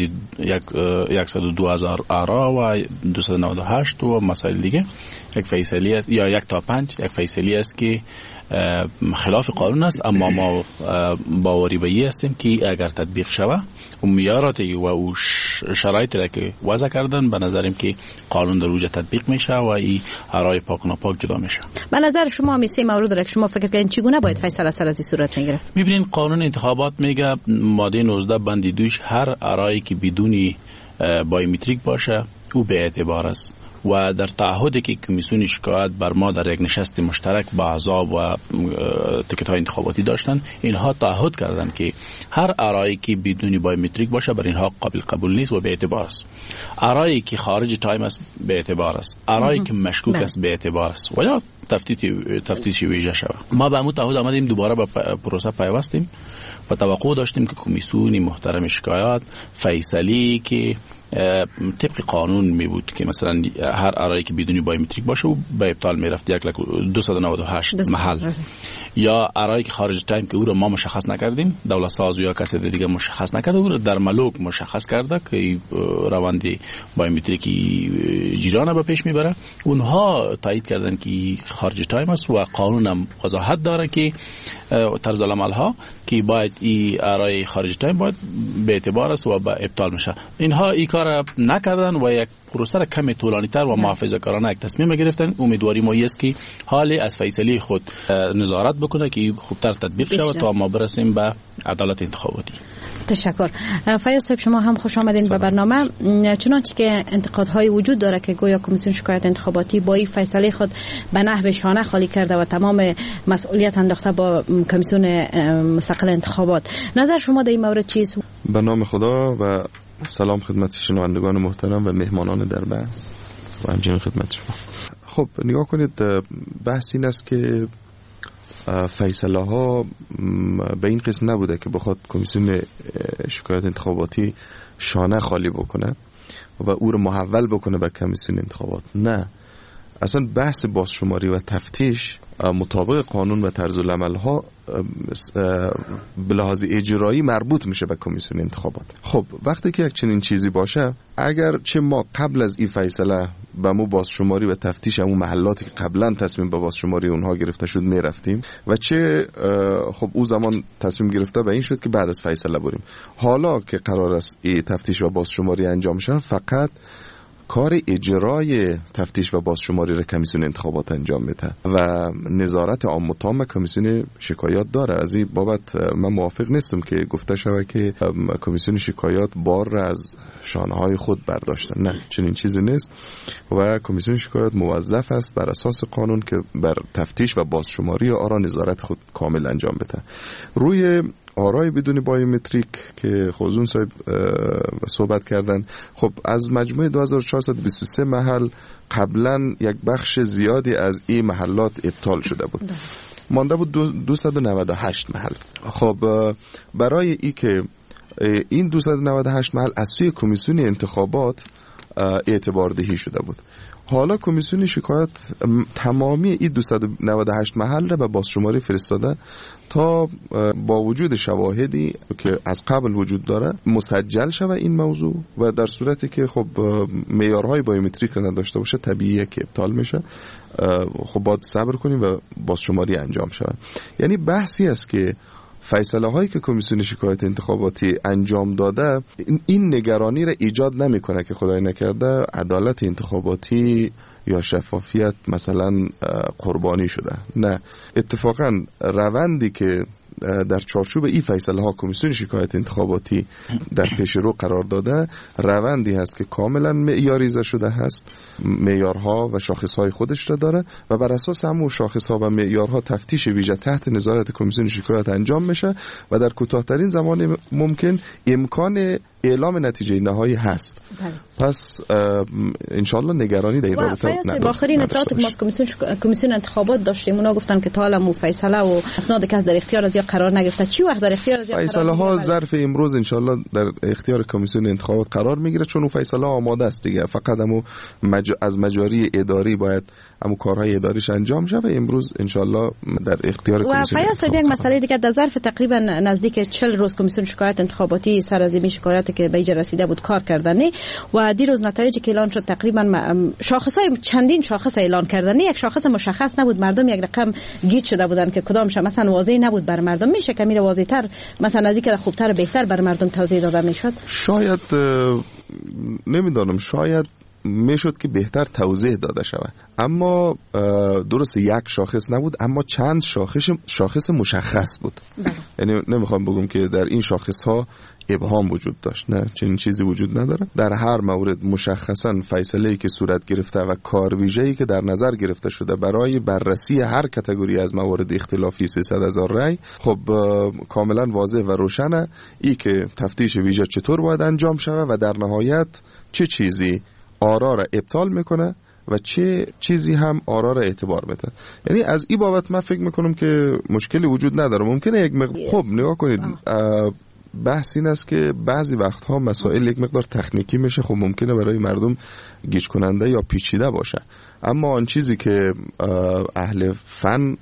102,000 آرا و 298 و مسائل دیگه یک فیصلی است یا 1 تا 5 یک فیصلی است که خلاف قانون است، اما ما باوری به این هستیم که اگر تطبیق شود و معیارات و شرایطی را که وضع کردن، به نظرم که قانون در اوج تطبیق میشه و این آرای پاک و ناپاک جدا میشه. به نظر شما می سه مورد را که شما فکر کنید چگونه باید فیصله سر از این صورت میگیره؟ میبینین قانون انتخابات میگه ماده 19 بند 2 هر آرایی که بدون بایومتریک باشه او به اعتبار است و در تعهدی که کمیسیون شکایت بر ما در یک نشست مشترک با احزاب و تیکت های انتخاباتی داشتن، اینها تعهد کردند که هر آرایی که بدون بایومتریک باشه بر اینها قابل قبول نیست و به اعتبار است. آرایی که خارج تایم است به اعتبار است، آرایی که مشکوک است به اعتبار است و یا تفتیش ویژه شود. ما به همون تعهد آمدیم، دوباره به پروسه پیوستیم و توقع داشتیم که کمیسیون محترم شکایات فیصلی که طبق قانون می بود که مثلا هر آرایی که بدون بایومتریک باشه به ابطال می رفت 1,298 محل، یا آرایی که خارج تایم که او رو ما مشخص نکردیم، دولت ساز یا کسی دیگه مشخص نکرده، او رو در ملوک مشخص کرده که روند بایومتریکی جیرانه به پیش میبره، اونها تایید کردن که خارج تایم است و قانون هم وضاحت داره که طرز العمل ها که باید این آرای خارج تایم باید به اعتبار است و به ابطال میشه. اینها این کار نکردن و یک پروسه را کمی طولانی تر و محافظه‌کارانه یک تصمیم گرفتن. امیدواری ما است که حالی از فیصله خود نظارت بکنه که خوبتر تطبیق شود تا ما برسیم به عدالت انتخاباتی. تشکر. فیاض صاحب شما هم خوش آمدین به برنامه. چنانچه که انتقادهای وجود داره که گویا کمیسیون شکایت انتخاباتی با این فیصله خود به نحو شانه خالی کرده و تمام مسئولیت انداخته با کمیسیون مستقل انتخابات، نظر شما در این مورد چیست؟ به نام خدا و سلام خدمت شنوندگان محترم و مهمانان در بحث و همچنین خدمت شما. خب نگاه کنید، بحث این است که فیصله ها به این قسم نبوده که بخواد کمیسیون شکایت انتخاباتی شانه خالی بکنه و او رو محول بکنه به کمیسیون انتخابات. نه، اصلا بحث بازشماری و تفتیش مطابق قانون و طرز العمل ها به لحاظ اجرایی مربوط میشه به کمیسیون انتخابات. خب وقتی که یک چنین چیزی باشه، اگر چه ما قبل از این فیصله به مو بازشماری و تفتیش همون محلاتی که قبلا تصمیم به بازشماری اونها گرفته شد میرفتیم و چه خب او زمان تصمیم گرفته به این شد که بعد از فیصله بریم. حالا که قرار است این تفتیش و بازشماری انجام شه، فقط کار اجرای تفتیش و بازشماری را کمیسیون انتخابات انجام میده و نظارت عام و تام کمیسیون شکایات داره. از این بابت من موافق نیستم که گفته شود که کمیسیون شکایات بار را از شانه‌های خود برداشتن. نه، چنین چیزی نیست و کمیسیون شکایات موظف است بر اساس قانون که بر تفتیش و بازشماری آرا نظارت خود کامل انجام بده. روی آرای بدون بایومتریک که خوزون صاحب صحبت کردن، خب از مجموع 2423 محل قبلا یک بخش زیادی از این محلات ابطال شده بود، مانده بود 298 محل. خب برای ای که این 298 محل از سوی کمیسیون انتخابات اعتبار دهی شده بود، حالا کمیسیون شکایت تمامی این 298 محل را به بازشماری فرستاده تا با وجود شواهدی که از قبل وجود داره مسجل شود این موضوع و در صورتی که خب معیارهای بایومتریک را نداشته باشه طبیعیه که ابطال میشه. خب باید صبر کنیم و بازشماری انجام شود. یعنی بحثی است که فیصله هایی که کمیسیون شکایت انتخاباتی انجام داده این نگرانی را ایجاد نمیکنه که خدای نکرده عدالت انتخاباتی یا شفافیت مثلا قربانی شده. نه، اتفاقا روندی که در چارچوب این فیصله ها کمیسیون شکایت انتخاباتی در پیش رو قرار داده روندی هست که کاملا معیاریزه شده هست، معیارها و شاخصهای خودش را داره و بر اساس همون شاخصها و معیارها تفتیش ویژه تحت نظارت کمیسیون شکایت انجام میشه و در کوتاه‌ترین زمان ممکن امکان اعلام نتیجه نهایی هست. پس انشالله نگرانی در این رابطه نداره. با آخرین اطلاعات که ما از کمیسیون انتخابات داشتیم اونا گفتن که تا حالا فیصله و اسناد که از در اختیار از یا قرار نگرفته. چی وقت در اختیار از یا فیصله ها ظرف امروز انشالله در اختیار کمیسیون انتخابات قرار میگیره چون اون فیصله آماده است دیگه. فقط از مجاری اداری باید کارهای اداریش انجام شه و امروز انشالله در اختیار کمیسیون. و فیاض یک مسئله دیگه در ظرف تقریبا نزدیک 40 روز کمیسیون شکایت انتخاباتی سر از این شکایاتی که به اینجا رسیده بود کار کردنی و دیروز نتایجی که اعلان شد تقریبا شاخصای چندین شاخص اعلان کردنی، یک شاخص مشخص نبود، مردم یک رقم گیج شده بودن که کدامش مثلا واضح نبود بر مردم. میشه که میره واضح‌تر مثلا از اینکه خوبتر بهتر بر مردم توضیح داده میشد؟ شاید نمیدونم، شاید میشد که بهتر توضیح داده شود، اما درست یک شاخص نبود اما چند شاخص مشخص بود. یعنی نمیخوام بگم که در این شاخص ها ابهام وجود داشت، نه، چنین چیزی وجود نداره. در هر مورد مشخصا فیصله‌ای که صورت گرفته و کار ویژه‌ای که در نظر گرفته شده برای بررسی هر کاتگوری از موارد اختلافی 300,000 رای خب کاملا واضح و روشنه ای که تفتیش ویژه چطور باید انجام شود و در نهایت چه چیزی آرا را ابطال میکنه و چه چیزی هم آرا را اعتبار بده. یعنی از این بابت من فکر میکنم که مشکلی وجود نداره. ممکنه یک خب نگاه کنید، بحث این است که بعضی وقتها مسائل یک مقدار تکنیکی میشه، خب ممکنه برای مردم گیج کننده یا پیچیده باشه، اما آن چیزی که اهل فن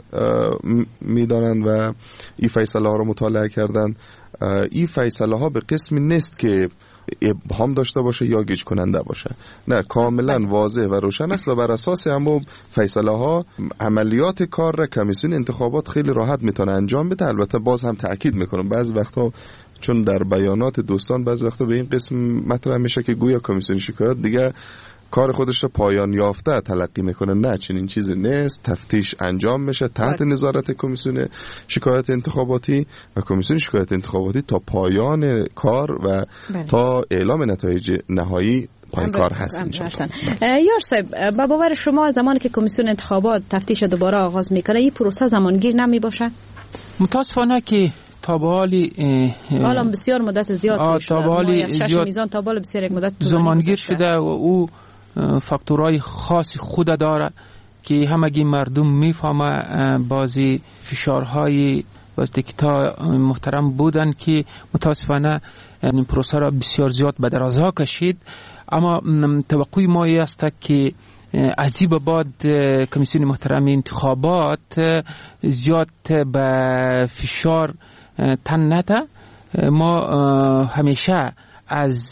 میدانند و این فیصله ها رو مطالعه کردن، این فیصله ها به قسمی نیست که ابهام داشته باشه یا گیج کننده باشه، نه، کاملا واضح و روشن است و بر اساس همون فیصله ها عملیات کار را کمیسیون انتخابات خیلی راحت میتونه انجام بده. البته باز هم تاکید میکنم بعضی وقتا چون در بیانات دوستان بعضی وقتا به این قسم مطرح میشه که گویا کمیسیون شکایت دیگه کار خودش رو پایان یافته تلقی میکنه. نه، چنین چیزی نیست. تفتیش انجام میشه تحت نظارت کمیسیون شکایت انتخاباتی و کمیسیون شکایت انتخاباتی تا پایان کار و تا اعلام نتایج نهایی پای کار هست. یار صاحب، با باور شما زمانی که کمیسیون انتخابات تفتیش دوباره آغاز میکنه این پروسه زمانگیر نمی باشه؟ متاسفانه که تابالی حالا بسیار مدت زیاد شده از 6 میزان تابال بسیار یک مدت زمانگیر شده و او فاکتورهای خاصی خود داره که همگی مردم میفهمه. بعضی فشارهای باز دیکتا محترم بودن که متاسفانه این پروسه را بسیار زیاد به درازها کشید، اما توقع ما است که از این به بعد کمیسیون محترم انتخابات زیاد به فشار تن نده. ما همیشه از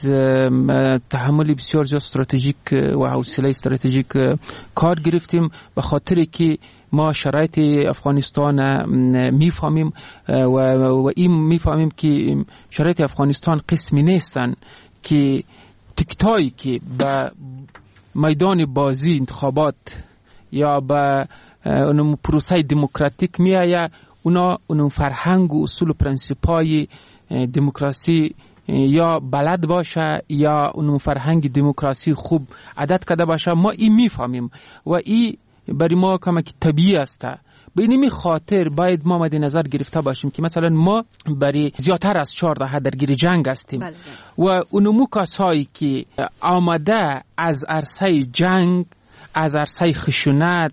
تحمل بسیار زیاد استراتژیک و حوصله استراتژیک کار گرفتیم به خاطر که ما شرایط افغانستان میفهمیم و این میفهمیم که شرایط افغانستان قسمی نیستن که تکتایی که به میدان بازی انتخابات یا به اون پروسه دموکراتیک میآید، اون فرهنگ و اصول و پرنسیپای دموکراسی یا بلد باشه یا اون فرهنگ دموکراسی خوب عادت کرده باشه. ما این میفهمیم و این برای ما کما که طبیعی است. به این خاطر باید ما مد نظر گرفته باشیم که مثلا ما برای زیادتر از 4 دهه درگیر جنگ هستیم و اونمو کسایی که آمده از عرصه جنگ، از عرصه خشونت،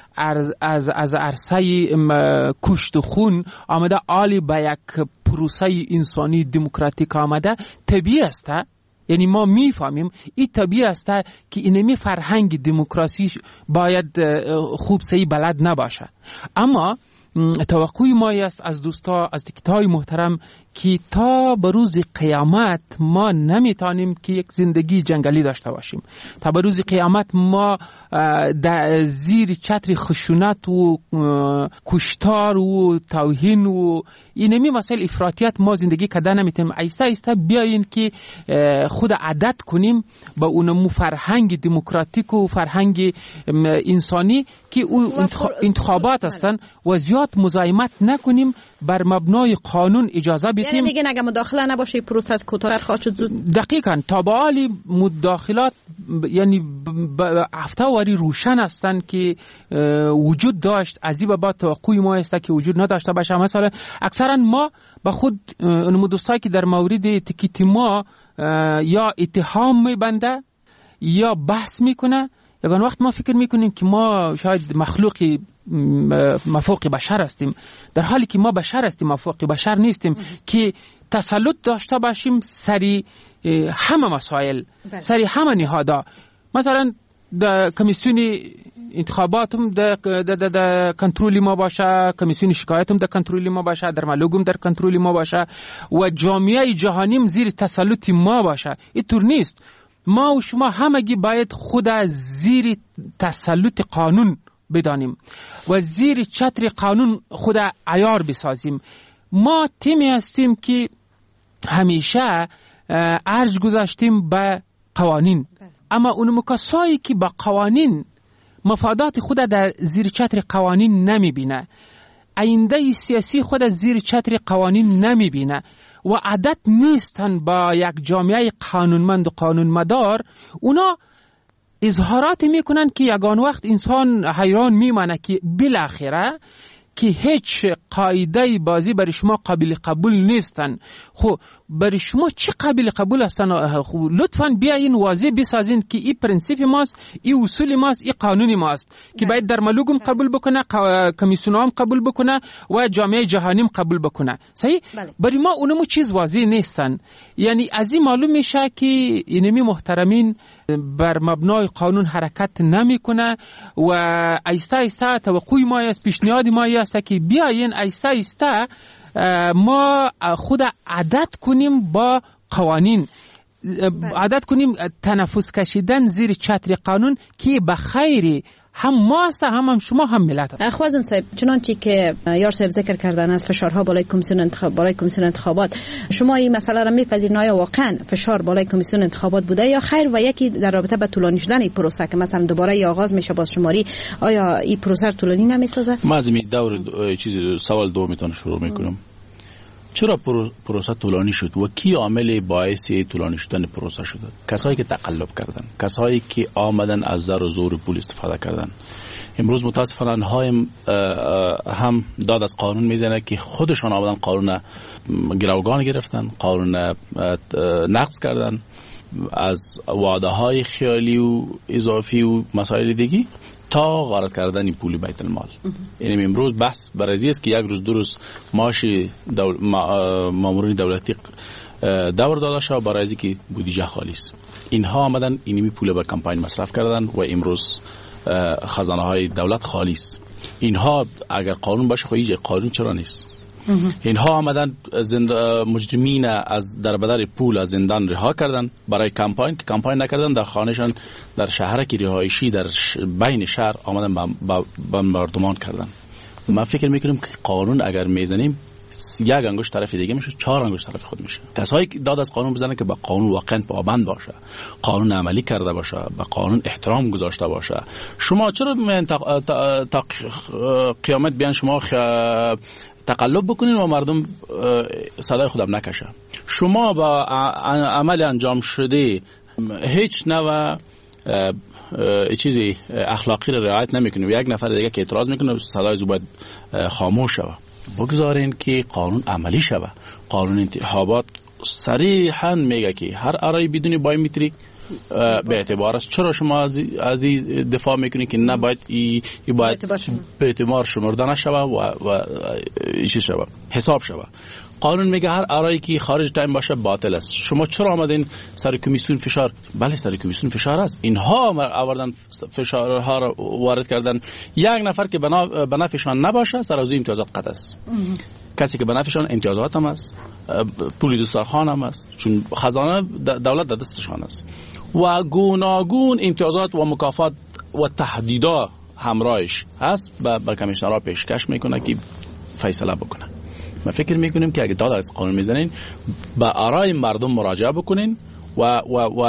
از عرصه کشت خون آمده آلی به یک پروسه انسانی دموکراتیک آمده، طبیعی است یعنی ما میفهمیم این طبیعی است که اینمی فرهنگ دموکراسی باید خوب صحیح بلد نباشه. اما توقعی ما است از دوستا، از تکتای محترم که تا به روز قیامت ما نمیتونیم که یک زندگی جنگلی داشته باشیم. تا به روز قیامت ما در زیر چتر خشونت و کشتار و توهین و اینمی مسائل افراطیت ما زندگی کردن نمیتونیم. ایسته ایسته بیاین که خود عادت کنیم با اونمو فرهنگ دموکراتیک و فرهنگ انسانی که انتخابات هستن و زیاد مزاحمت نکنیم، بر مبنای قانون اجازه بدیم. یعنی میگن اگه مداخله نباشه پروسه کوتاه خواهد شد زود. دقیقاً تابعالی مداخلات یعنی هفته واری روشن هستن که وجود داشت، از این بابت توقعی ما است که وجود نداشته باشه. مثلا اکثرا ما به خود اون دوستایی که در مورد تکیت ما یا اتهام میبنده یا بحث میکنه، یگان وقت ما فکر میکنیم که ما شاید مخلوقی مفوق بشر هستیم، در حالی که ما بشر هستیم، مفوق بشر نیستیم که تسلط داشته باشیم سری همه مسائل، سری همه نهادا. مثلا در کمیسیون انتخاباتم در کنترل ما باشه، کمیسیون شکایتم در کنترل ما باشه، در ملوگم در کنترل ما باشه و جامعه جهانیم زیر تسلط ما باشه. اینطور نیست. ما و شما همگی باید خود زیر تسلط قانون بدانیم و زیر چتر قانون خود عیار بسازیم. ما تیمی هستیم که همیشه ارج گذاشتیم به قوانین، اما اون کسایی که با قوانین مفادات خود در زیر چتر قوانین نمی بینه، آینده سیاسی خود زیر چتر قوانین نمی بینه و عادت نیستن با یک جامعه قانونمند و قانونمدار، اونا اظهارات میکنن که یگان وقت انسان حیران میمانه که بالاخره که هیچ قاعده بازی برای شما قابل قبول نیستن. خب برای شما چی قابل قبول هستن؟ لطفاً بیاین واضح بسازین که این پرنسیپ ماست، این اصول ماست، این قانون ماست که باید در ملوگم قبول بکنه، کمیسیون هم قبول بکنه و جامعه جهانیم قبول بکنه. صحیح؟ برای ما اونمو چیز واضح نیستن. یعنی از این معلوم میشه که اینمی محترمین بر مبنای قانون حرکت نمیکنه و ایسته ایسته توقعی ما است، پیشنهاد ما است که بیاین ایسته ایسته ما خود عادت کنیم با قوانین، عادت کنیم تنفس کشیدن زیر چتر قانون که به خیر هم ما است، هم شما، هم ملت. خوازم صاحب، چنانچه که یار صاحب ذکر کردن از فشارها بالای کمیسیون انتخابات، شما این مسئله را میپذیرین آیا واقعا فشار بالای کمیسیون انتخابات بوده یا خیر؟ و یکی در رابطه با طولانی شدن این پروسه که مثلا دوباره آغاز میشه بازشماری، آیا این پروسه طولانی نمیسازه؟ ما از این دور سوال دومتون شروع میکنم. چرا پروسه طولانی شد و کی عامل باعث طولانی شدن پروسه شد؟ کسایی که تقلب کردن، کسایی که آمدن از زر و زور پول استفاده کردن. امروز متاسفانه هم داد از قانون میزنه که خودشان آمدن قانون گروگان گرفتن، قانون نقض کردن، از وعده های خیالی و اضافی و مسائل دیگی تا غارت کردن پول بیت المال. یعنی امروز بحث برای است که یک روز دو روز معاش مامورین دولتی دور داده شد برای از که بودجه خالی است. اینها آمدن اینمی پول به کمپاین مصرف کردن و امروز خزانه های دولت خالی است. اینها اگر قانون باشه خب قانون چرا نیست؟ اینها آمدن مجرمین از در بدر پول از زندان رها کردن برای کمپاین، که کمپاین نکردن در خانهشان در شهرک رهایشی در بین شهر آمدن بمباردمان کردن. من فکر میکنم که قانون اگر میزنیم یک انگشت طرف دیگه میشه، 4 انگشت طرف خود میشه. کسایی که داد از قانون بزنن که با قانون واقعا پابند باشه، قانون عملی کرده باشه، به قانون احترام گذاشته باشه. شما چرا تا قیامت بیان شما تقلب بکنین و مردم صدای خودم نکشه؟ شما با عمل انجام شده هیچ نوع چیزی اخلاقی را رعایت نمیکنید و یک نفر دیگه که اعتراض میکنه صدای زو باید خاموش شوه. بگذارین که قانون عملی شوه. قانون انتخابات صریحاً میگه که هر آرای بدون بایومتریک به اعتبار است. چرا شما از این دفاع میکنید که نباید باید به اعتبار شمرده نشوه و چیز شوه، حساب شوه؟ قانون میگه هر آرایی که خارج تایم باشه باطل است. شما چرا آمدین سر کمیسیون فشار؟ بله سر کمیسیون فشار است. اینها آوردن فشارها رو وارد کردن. یک نفر که به نفعشان نباشه سر از امتیازات قطع است. کسی که به نفعشان امتیازات هم است، پول دسترخوان هم است، چون خزانه دولت در دستشان است و گوناگون امتیازات و مکافات و تهدیدها همراهش هست. به کمیشنرها پیشکش میکنه که فیصله بکنه. ما فکر میکنیم که اگه داد از قانون میزنین به آرای مردم مراجعه بکنین و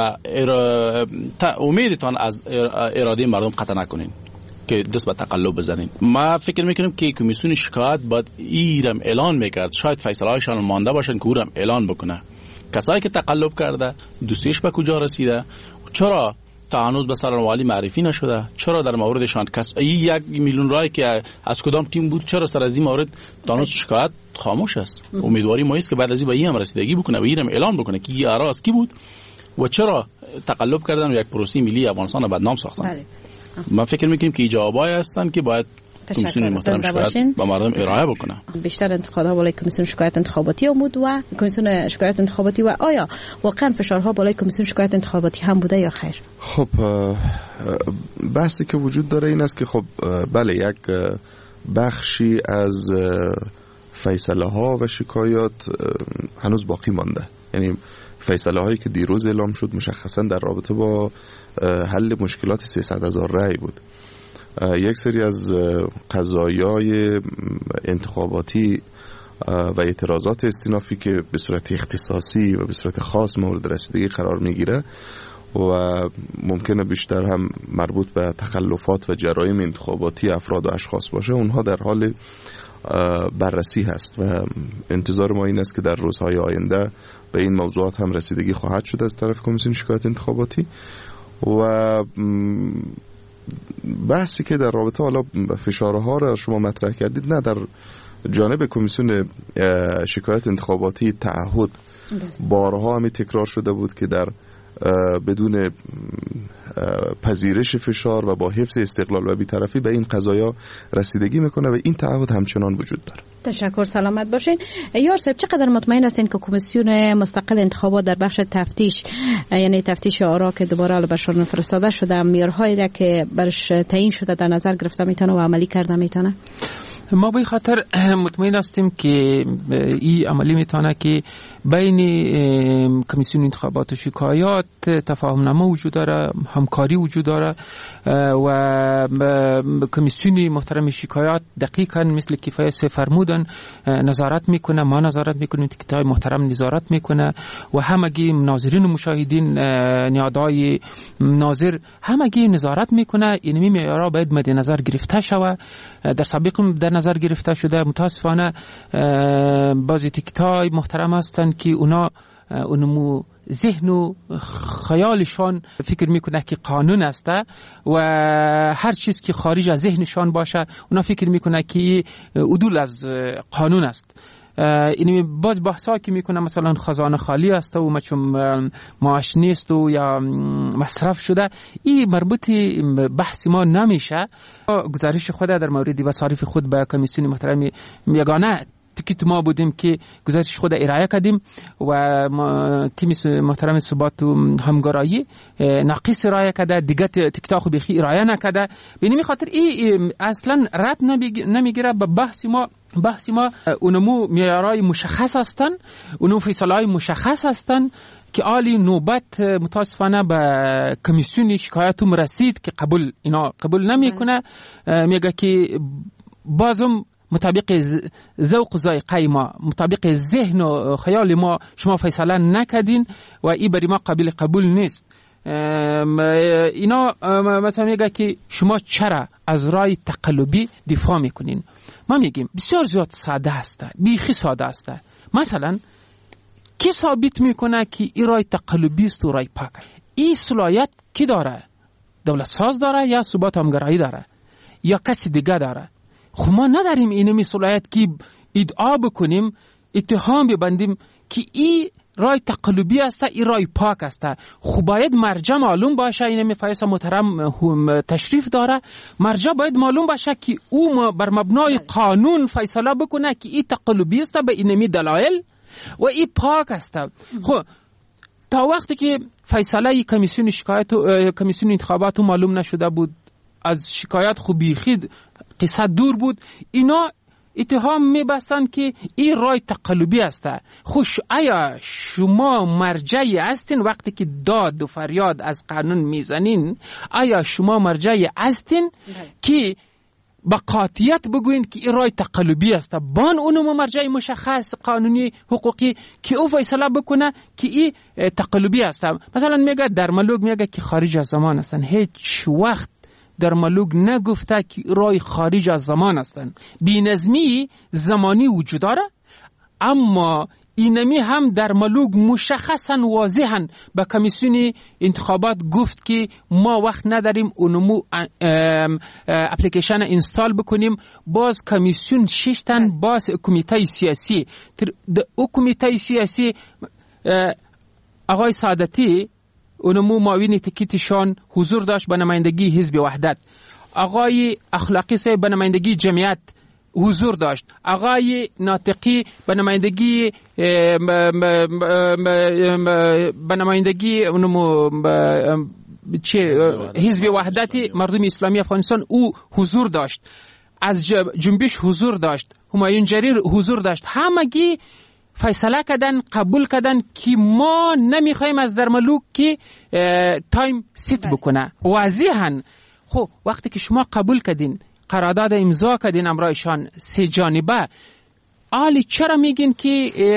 امیدتان از اراده مردم قطع نکنین که دست به تقلب بزنین. ما فکر میکنیم که کمیسیون شکایت باید ایرم اعلان میکرد، شاید فیصله هایشان مانده باشن که اورم اعلان بکنه کسایی که تقلب کرده دوستیش به کجا رسیده، چرا تا هنوز به سرانوالی معرفی نشده، چرا در موردشان یک میلیون رای که از کدام تیم بود چرا سر از این مورد تا هنوز شکایت خاموش است. امیدواری ما است که بعد از این به این هم رسیدگی بکنه و اینم اعلان بکنه که این آرا از کی بود و چرا تقلب کردن و یک پروسه ملی افغانستان رو بدنام ساختن. من فکر میکنیم که جوابایی هستن که باید کمیسیون محترم شکایت با مردم ارائه بکنه. بیشتر انتقادها بالای کمیسیون شکایت انتخاباتی آمد و کمیسیون شکایت انتخاباتی و آیا واقعا فشارها بالای کمیسیون شکایت انتخاباتی هم بوده یا خیر؟ خب بحثی که وجود داره این است که خب بله یک بخشی از فیصله ها و شکایات هنوز باقی مانده. یعنی فیصله هایی که دیروز اعلام شد مشخصا در رابطه با حل مشکلات 300,000 رای بود. یک سری از قضایای انتخاباتی و اعتراضات استینافی که به صورت اختصاصی و به صورت خاص مورد رسیدگی قرار میگیره و ممکنه بیشتر هم مربوط به تخلفات و جرایم انتخاباتی افراد و اشخاص باشه، اونها در حال بررسی هست و انتظار ما این است که در روزهای آینده به این موضوعات هم رسیدگی خواهد شد از طرف کمیسیون شکایت انتخاباتی. و بحثی که در رابطه حالا فشارها را شما مطرح کردید، نه، در جانب کمیسیون شکایت انتخاباتی تعهد بارها همی تکرار شده بود که در بدون پذیرش فشار و با حفظ استقلال و بی‌طرفی به این قضایا رسیدگی میکنه و این تعهد همچنان وجود داره. تشکر، سلامت باشین. یار صاحب چقدر مطمئن هستین که کمیسیون مستقل انتخابات در بخش تفتیش، یعنی تفتیش آرا که دوباره به شورای فرستاده شده، معیارهایی را که برش تعیین شده در نظر گرفته میتونه و عملی کرده میتونه؟ ما به خاطر مطمئن هستیم که این عملی میتونه که بین کمیسیون انتخابات و شکایات تفاهم نما وجود داره، همکاری وجود داره و کمیسیون محترم شکایات دقیقاً مثل که فیاض فرمودن نظارت میکنه، ما نظارت میکنیم، تکتای محترم نظارت میکنه و همگی ناظرین و مشاهدین نیادای ناظر همگی نظارت میکنه. اینمی معیارها باید مد نظر گرفته شود. در سابق در نظر گرفته شده. متاسفانه بعضی تکتای محترم هستند که اونمو ذهن و خیالشان فکر میکنه که قانون است و هر چیز که خارج از ذهنشان باشه اونا فکر میکنه که عدول از قانون است. اینی باز بحثا که میکنه مثلا خزانه خالی است و معاش نیست و یا مصرف شده، این مربوط بحث ما نمیشه. گزارش خود در مورد مصارف خود به کمیسیون محترم یگانه تکیت ما بودیم که گزارش خود ارائه کردیم و تیم محترم ثبات و همگرایی ناقص ارائه کرده، دیگه تکتا خود بخی ارائه نکرده. به این خاطر این اصلا رد نمیگیره به بحث ما اونمو معیارهای مشخص هستن، اونمو فیصله‌های مشخص هستن که آلی نوبت متاسفانه به کمیسیون شکایتم رسید که قبول نمیکنه. میگه که بازم مطابق ذوق و ذائقه ما، مطابق ذهن و خیال ما شما فیصله نکردین و این برای ما قبول نیست. اینا مثلا میگه که شما چرا از رای تقلبی دفاع میکنین؟ ما میگیم بسیار زیاد ساده هسته، بیخی ساده هسته. مثلا کی ثابت میکنه که این رای تقلبی است و رای پاک؟ این صلاحیت کی داره؟ دولت ساز داره یا ثبات همگرایی داره یا کسی دیگه داره؟ خب ما نداریم اینمی صلاحیت که ادعا بکنیم، اتهام ببندیم که این رای تقلبی است، این رای پاک است. خب باید مرجع معلوم باشه. این فیض محترم تشریف داره. مرجع باید معلوم باشه که او بر مبنای قانون فیصله بکنه که این تقلبی است به اینمی دلایل و این پاک است. خب تا وقتی که فیصله کمیسیون شکایت کمیسیون انتخابات معلوم نشده بود، از شکایت خب بیخید قصه دور بود، اینا اتهام میبستند که این رای تقلبی است. خوش آیا شما مرجعی هستین وقتی که داد و فریاد از قانون میزنین؟ آیا شما مرجعی هستین که با قاطعیت بگوین که این رای تقلبی است؟ بان اونم مرجع مشخص قانونی حقوقی که او فیصله بکنه که این تقلبی است. مثلا میگه در ملوک میگه که خارج از زمان هستن، هیچ وقت در ملوک نگفته که رای خارج از زمان هستند. بی‌نظمی زمانی وجود داره، اما اینمی هم در ملوک مشخصا واضحا به کمیسیون انتخابات گفت که ما وقت نداریم اونمو اپلیکیشن اینستال بکنیم. باز کمیسیون ششتن باز کمیته سیاسی کمیته سیاسی آقای سعادتی اونمو معاون تکیتشان حضور داشت به نمایندگی حزب وحدت. آقای اخلاقی صاحب به نمایندگی جمعیت حضور داشت. آقای ناطقی به نمایندگی اونمو حزب وحدت مردم اسلامی افغانستان او حضور داشت. از جنبش حضور داشت. همایون جریر حضور داشت. همگی فیصله کردن، قبول کردن که ما نمیخوایم از در ملوک که تایم سیت بکنه واضحاً. خب وقتی که شما قبول کردین، قرارداد امضا کردین امرایشان سه جانبه، آلی چرا میگین که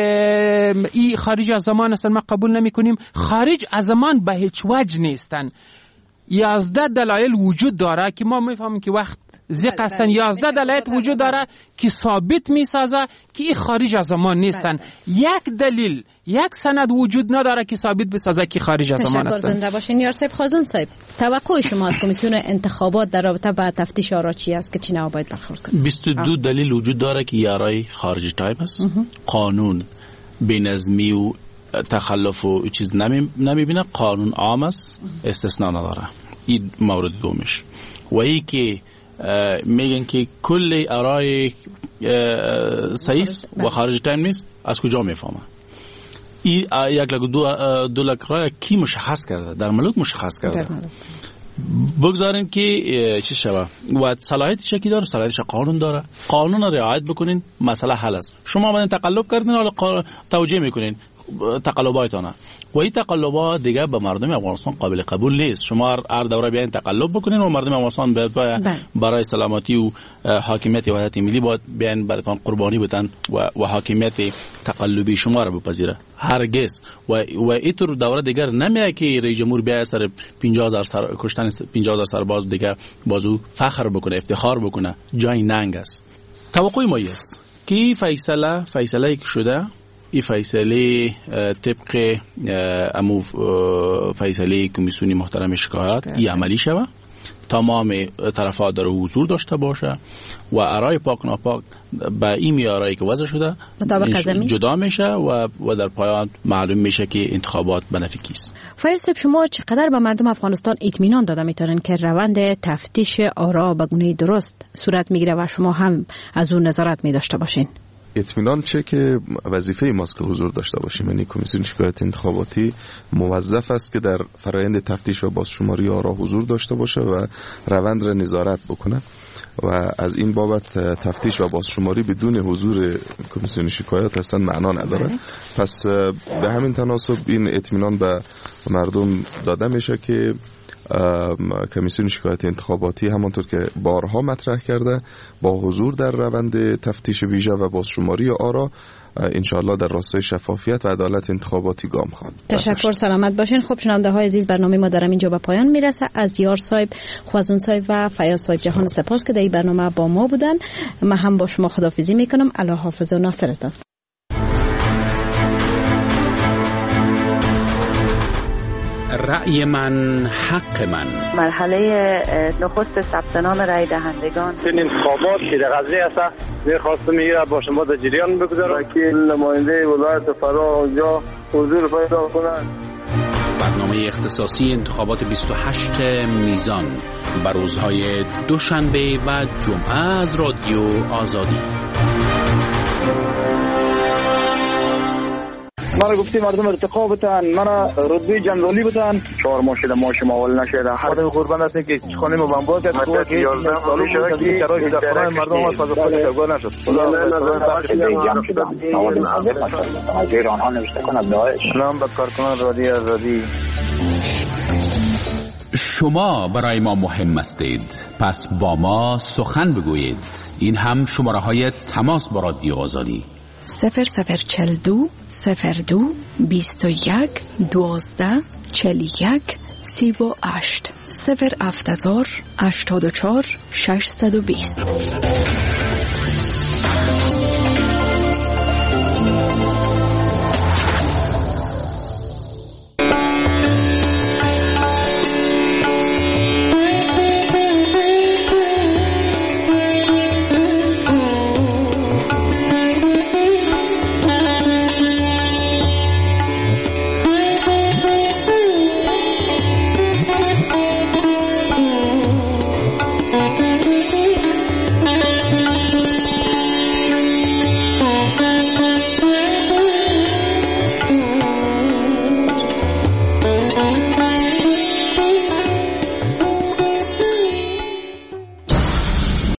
ای خارج از زمان هستن؟ ما قبول نمی کنیم. خارج از زمان به هیچ وجه نیستن. 11 دلایل وجود داره که ما میفهمیم که وقت زیق هستن. 11 دلایل وجود داره که ثابت میسازه که ای خارج از زمان نیستن. یک دلیل، یک سند وجود نداره که ثابت بسازه که خارج از زمان هستن. تشکر زنده باشین. یار صاحب خازن صاحب، توقع شما از کمیسیون انتخابات در رابطه با تفتیش آرا چی است که چی نوع باید برخورد کنه؟ 22 دلیل وجود داره که یارای خارج تایم است. قانون بی‌نظمی و تخلف و چیز نمیبینه. قانون عام است، استثناء نداره. این مورد دومش. و ای که میگن که کل آرای صحیح و خارج تایم نیست، از کجا میفهمه؟ این یک لک دو لک رای کی مشخص کرده؟ در ملوک مشخص کرده. بگذاریم که چی شوه و صلاحیت چکی داره، صلاحیتش قانون داره. قانون رو رعایت بکنین، مسئله حل است. شما آمدین تقلب کردین، حالا توجیه میکنین تقلباتونه و این تقلبات دیگه به مردم افغانستان قابل قبول نیست. شما هر دوره بیاین تقلب بکنین و مردم افغانستان برای سلامتی و حاکمیت وحدت ملی باید بیاین براتون قربانی بدن و حاکمیت تقلبی شما رو بپذیره. هرگز و اینطور دوره دیگر نمیاد که رئیس جمهور بیاد سر 50000 سر کشتن 50000 سرباز دیگه بازو فخر بکنه، افتخار بکنه. جای ننگ است. توقع ما است که فیصله که شده، این فیصله طبق امو فیصله کمیسیون محترم شکایت ای عملی شود. تمام طرفات در حضور داشته باشه و آرای پاک ناپاک به این میارایی که وضع شده جدا میشه و در پایان معلوم میشه که انتخابات به نفع کیست. فایز صاحب، شما چقدر به مردم افغانستان اطمینان داده میتونن که روند تفتیش آرا به گونه درست صورت میگیره و شما هم از اون نظارت میداشته باشین؟ اطمینان چه که وظیفه ماست که حضور داشته باشیم. یعنی کمیسیون شکایت انتخاباتی موظف است که در فرآیند تفتیش و بازشماری آرا حضور داشته باشه و روند را نظارت بکنه و از این بابت تفتیش و بازشماری بدون حضور کمیسیون شکایت اصلا معنا نداره. پس به همین تناسب این اطمینان به مردم داده میشه که کمیسیون شکایت انتخاباتی همانطور که بارها مطرح کرده با حضور در روند تفتیش ویژه و بازشماری آرا انشاءالله در راستای شفافیت و عدالت انتخاباتی گام خواهد. تشکر، سلامت باشین. خب شنونده های عزیز، برنامه ما در اینجا به پایان میرسه. از یار صاحب، خوازون صاحب و فیاض صاحب جهان سپاس که در این برنامه با ما بودن. من هم با شما خداحافظی میکنم. الله حافظ و ناصرتان. رأی من حق من. مرحله نخست ثبت نام رای دهندگان. این انتخابات که در قضیه است می‌خواستم میره با شما در جریان بگذارم که نماینده ولایت فرا اونجا حضور پیدا کنند. برنامه اختصاصی انتخابات 28 میزان بر روزهای دوشنبه و جمعه از رادیو آزادی. من گفتی مردم ارتقا بتن، من رتبه جنرالی بتن. 4 ماه شده ما شما اول نشده. خدا قربان است که خانه ما بمبار کرد. تو که 11 سال شده که شرایط در خانه مردم از خود شگاه نشد. خدا از ایران ها نوشته کنه داعش. سلام به کارکنان رادیو آزادی. شما برای ما مهم هستید، پس با ما سخن بگویید. این هم شماره های تماس با رادیو آزادی 0042 02 21 12 41 38 070 84 620.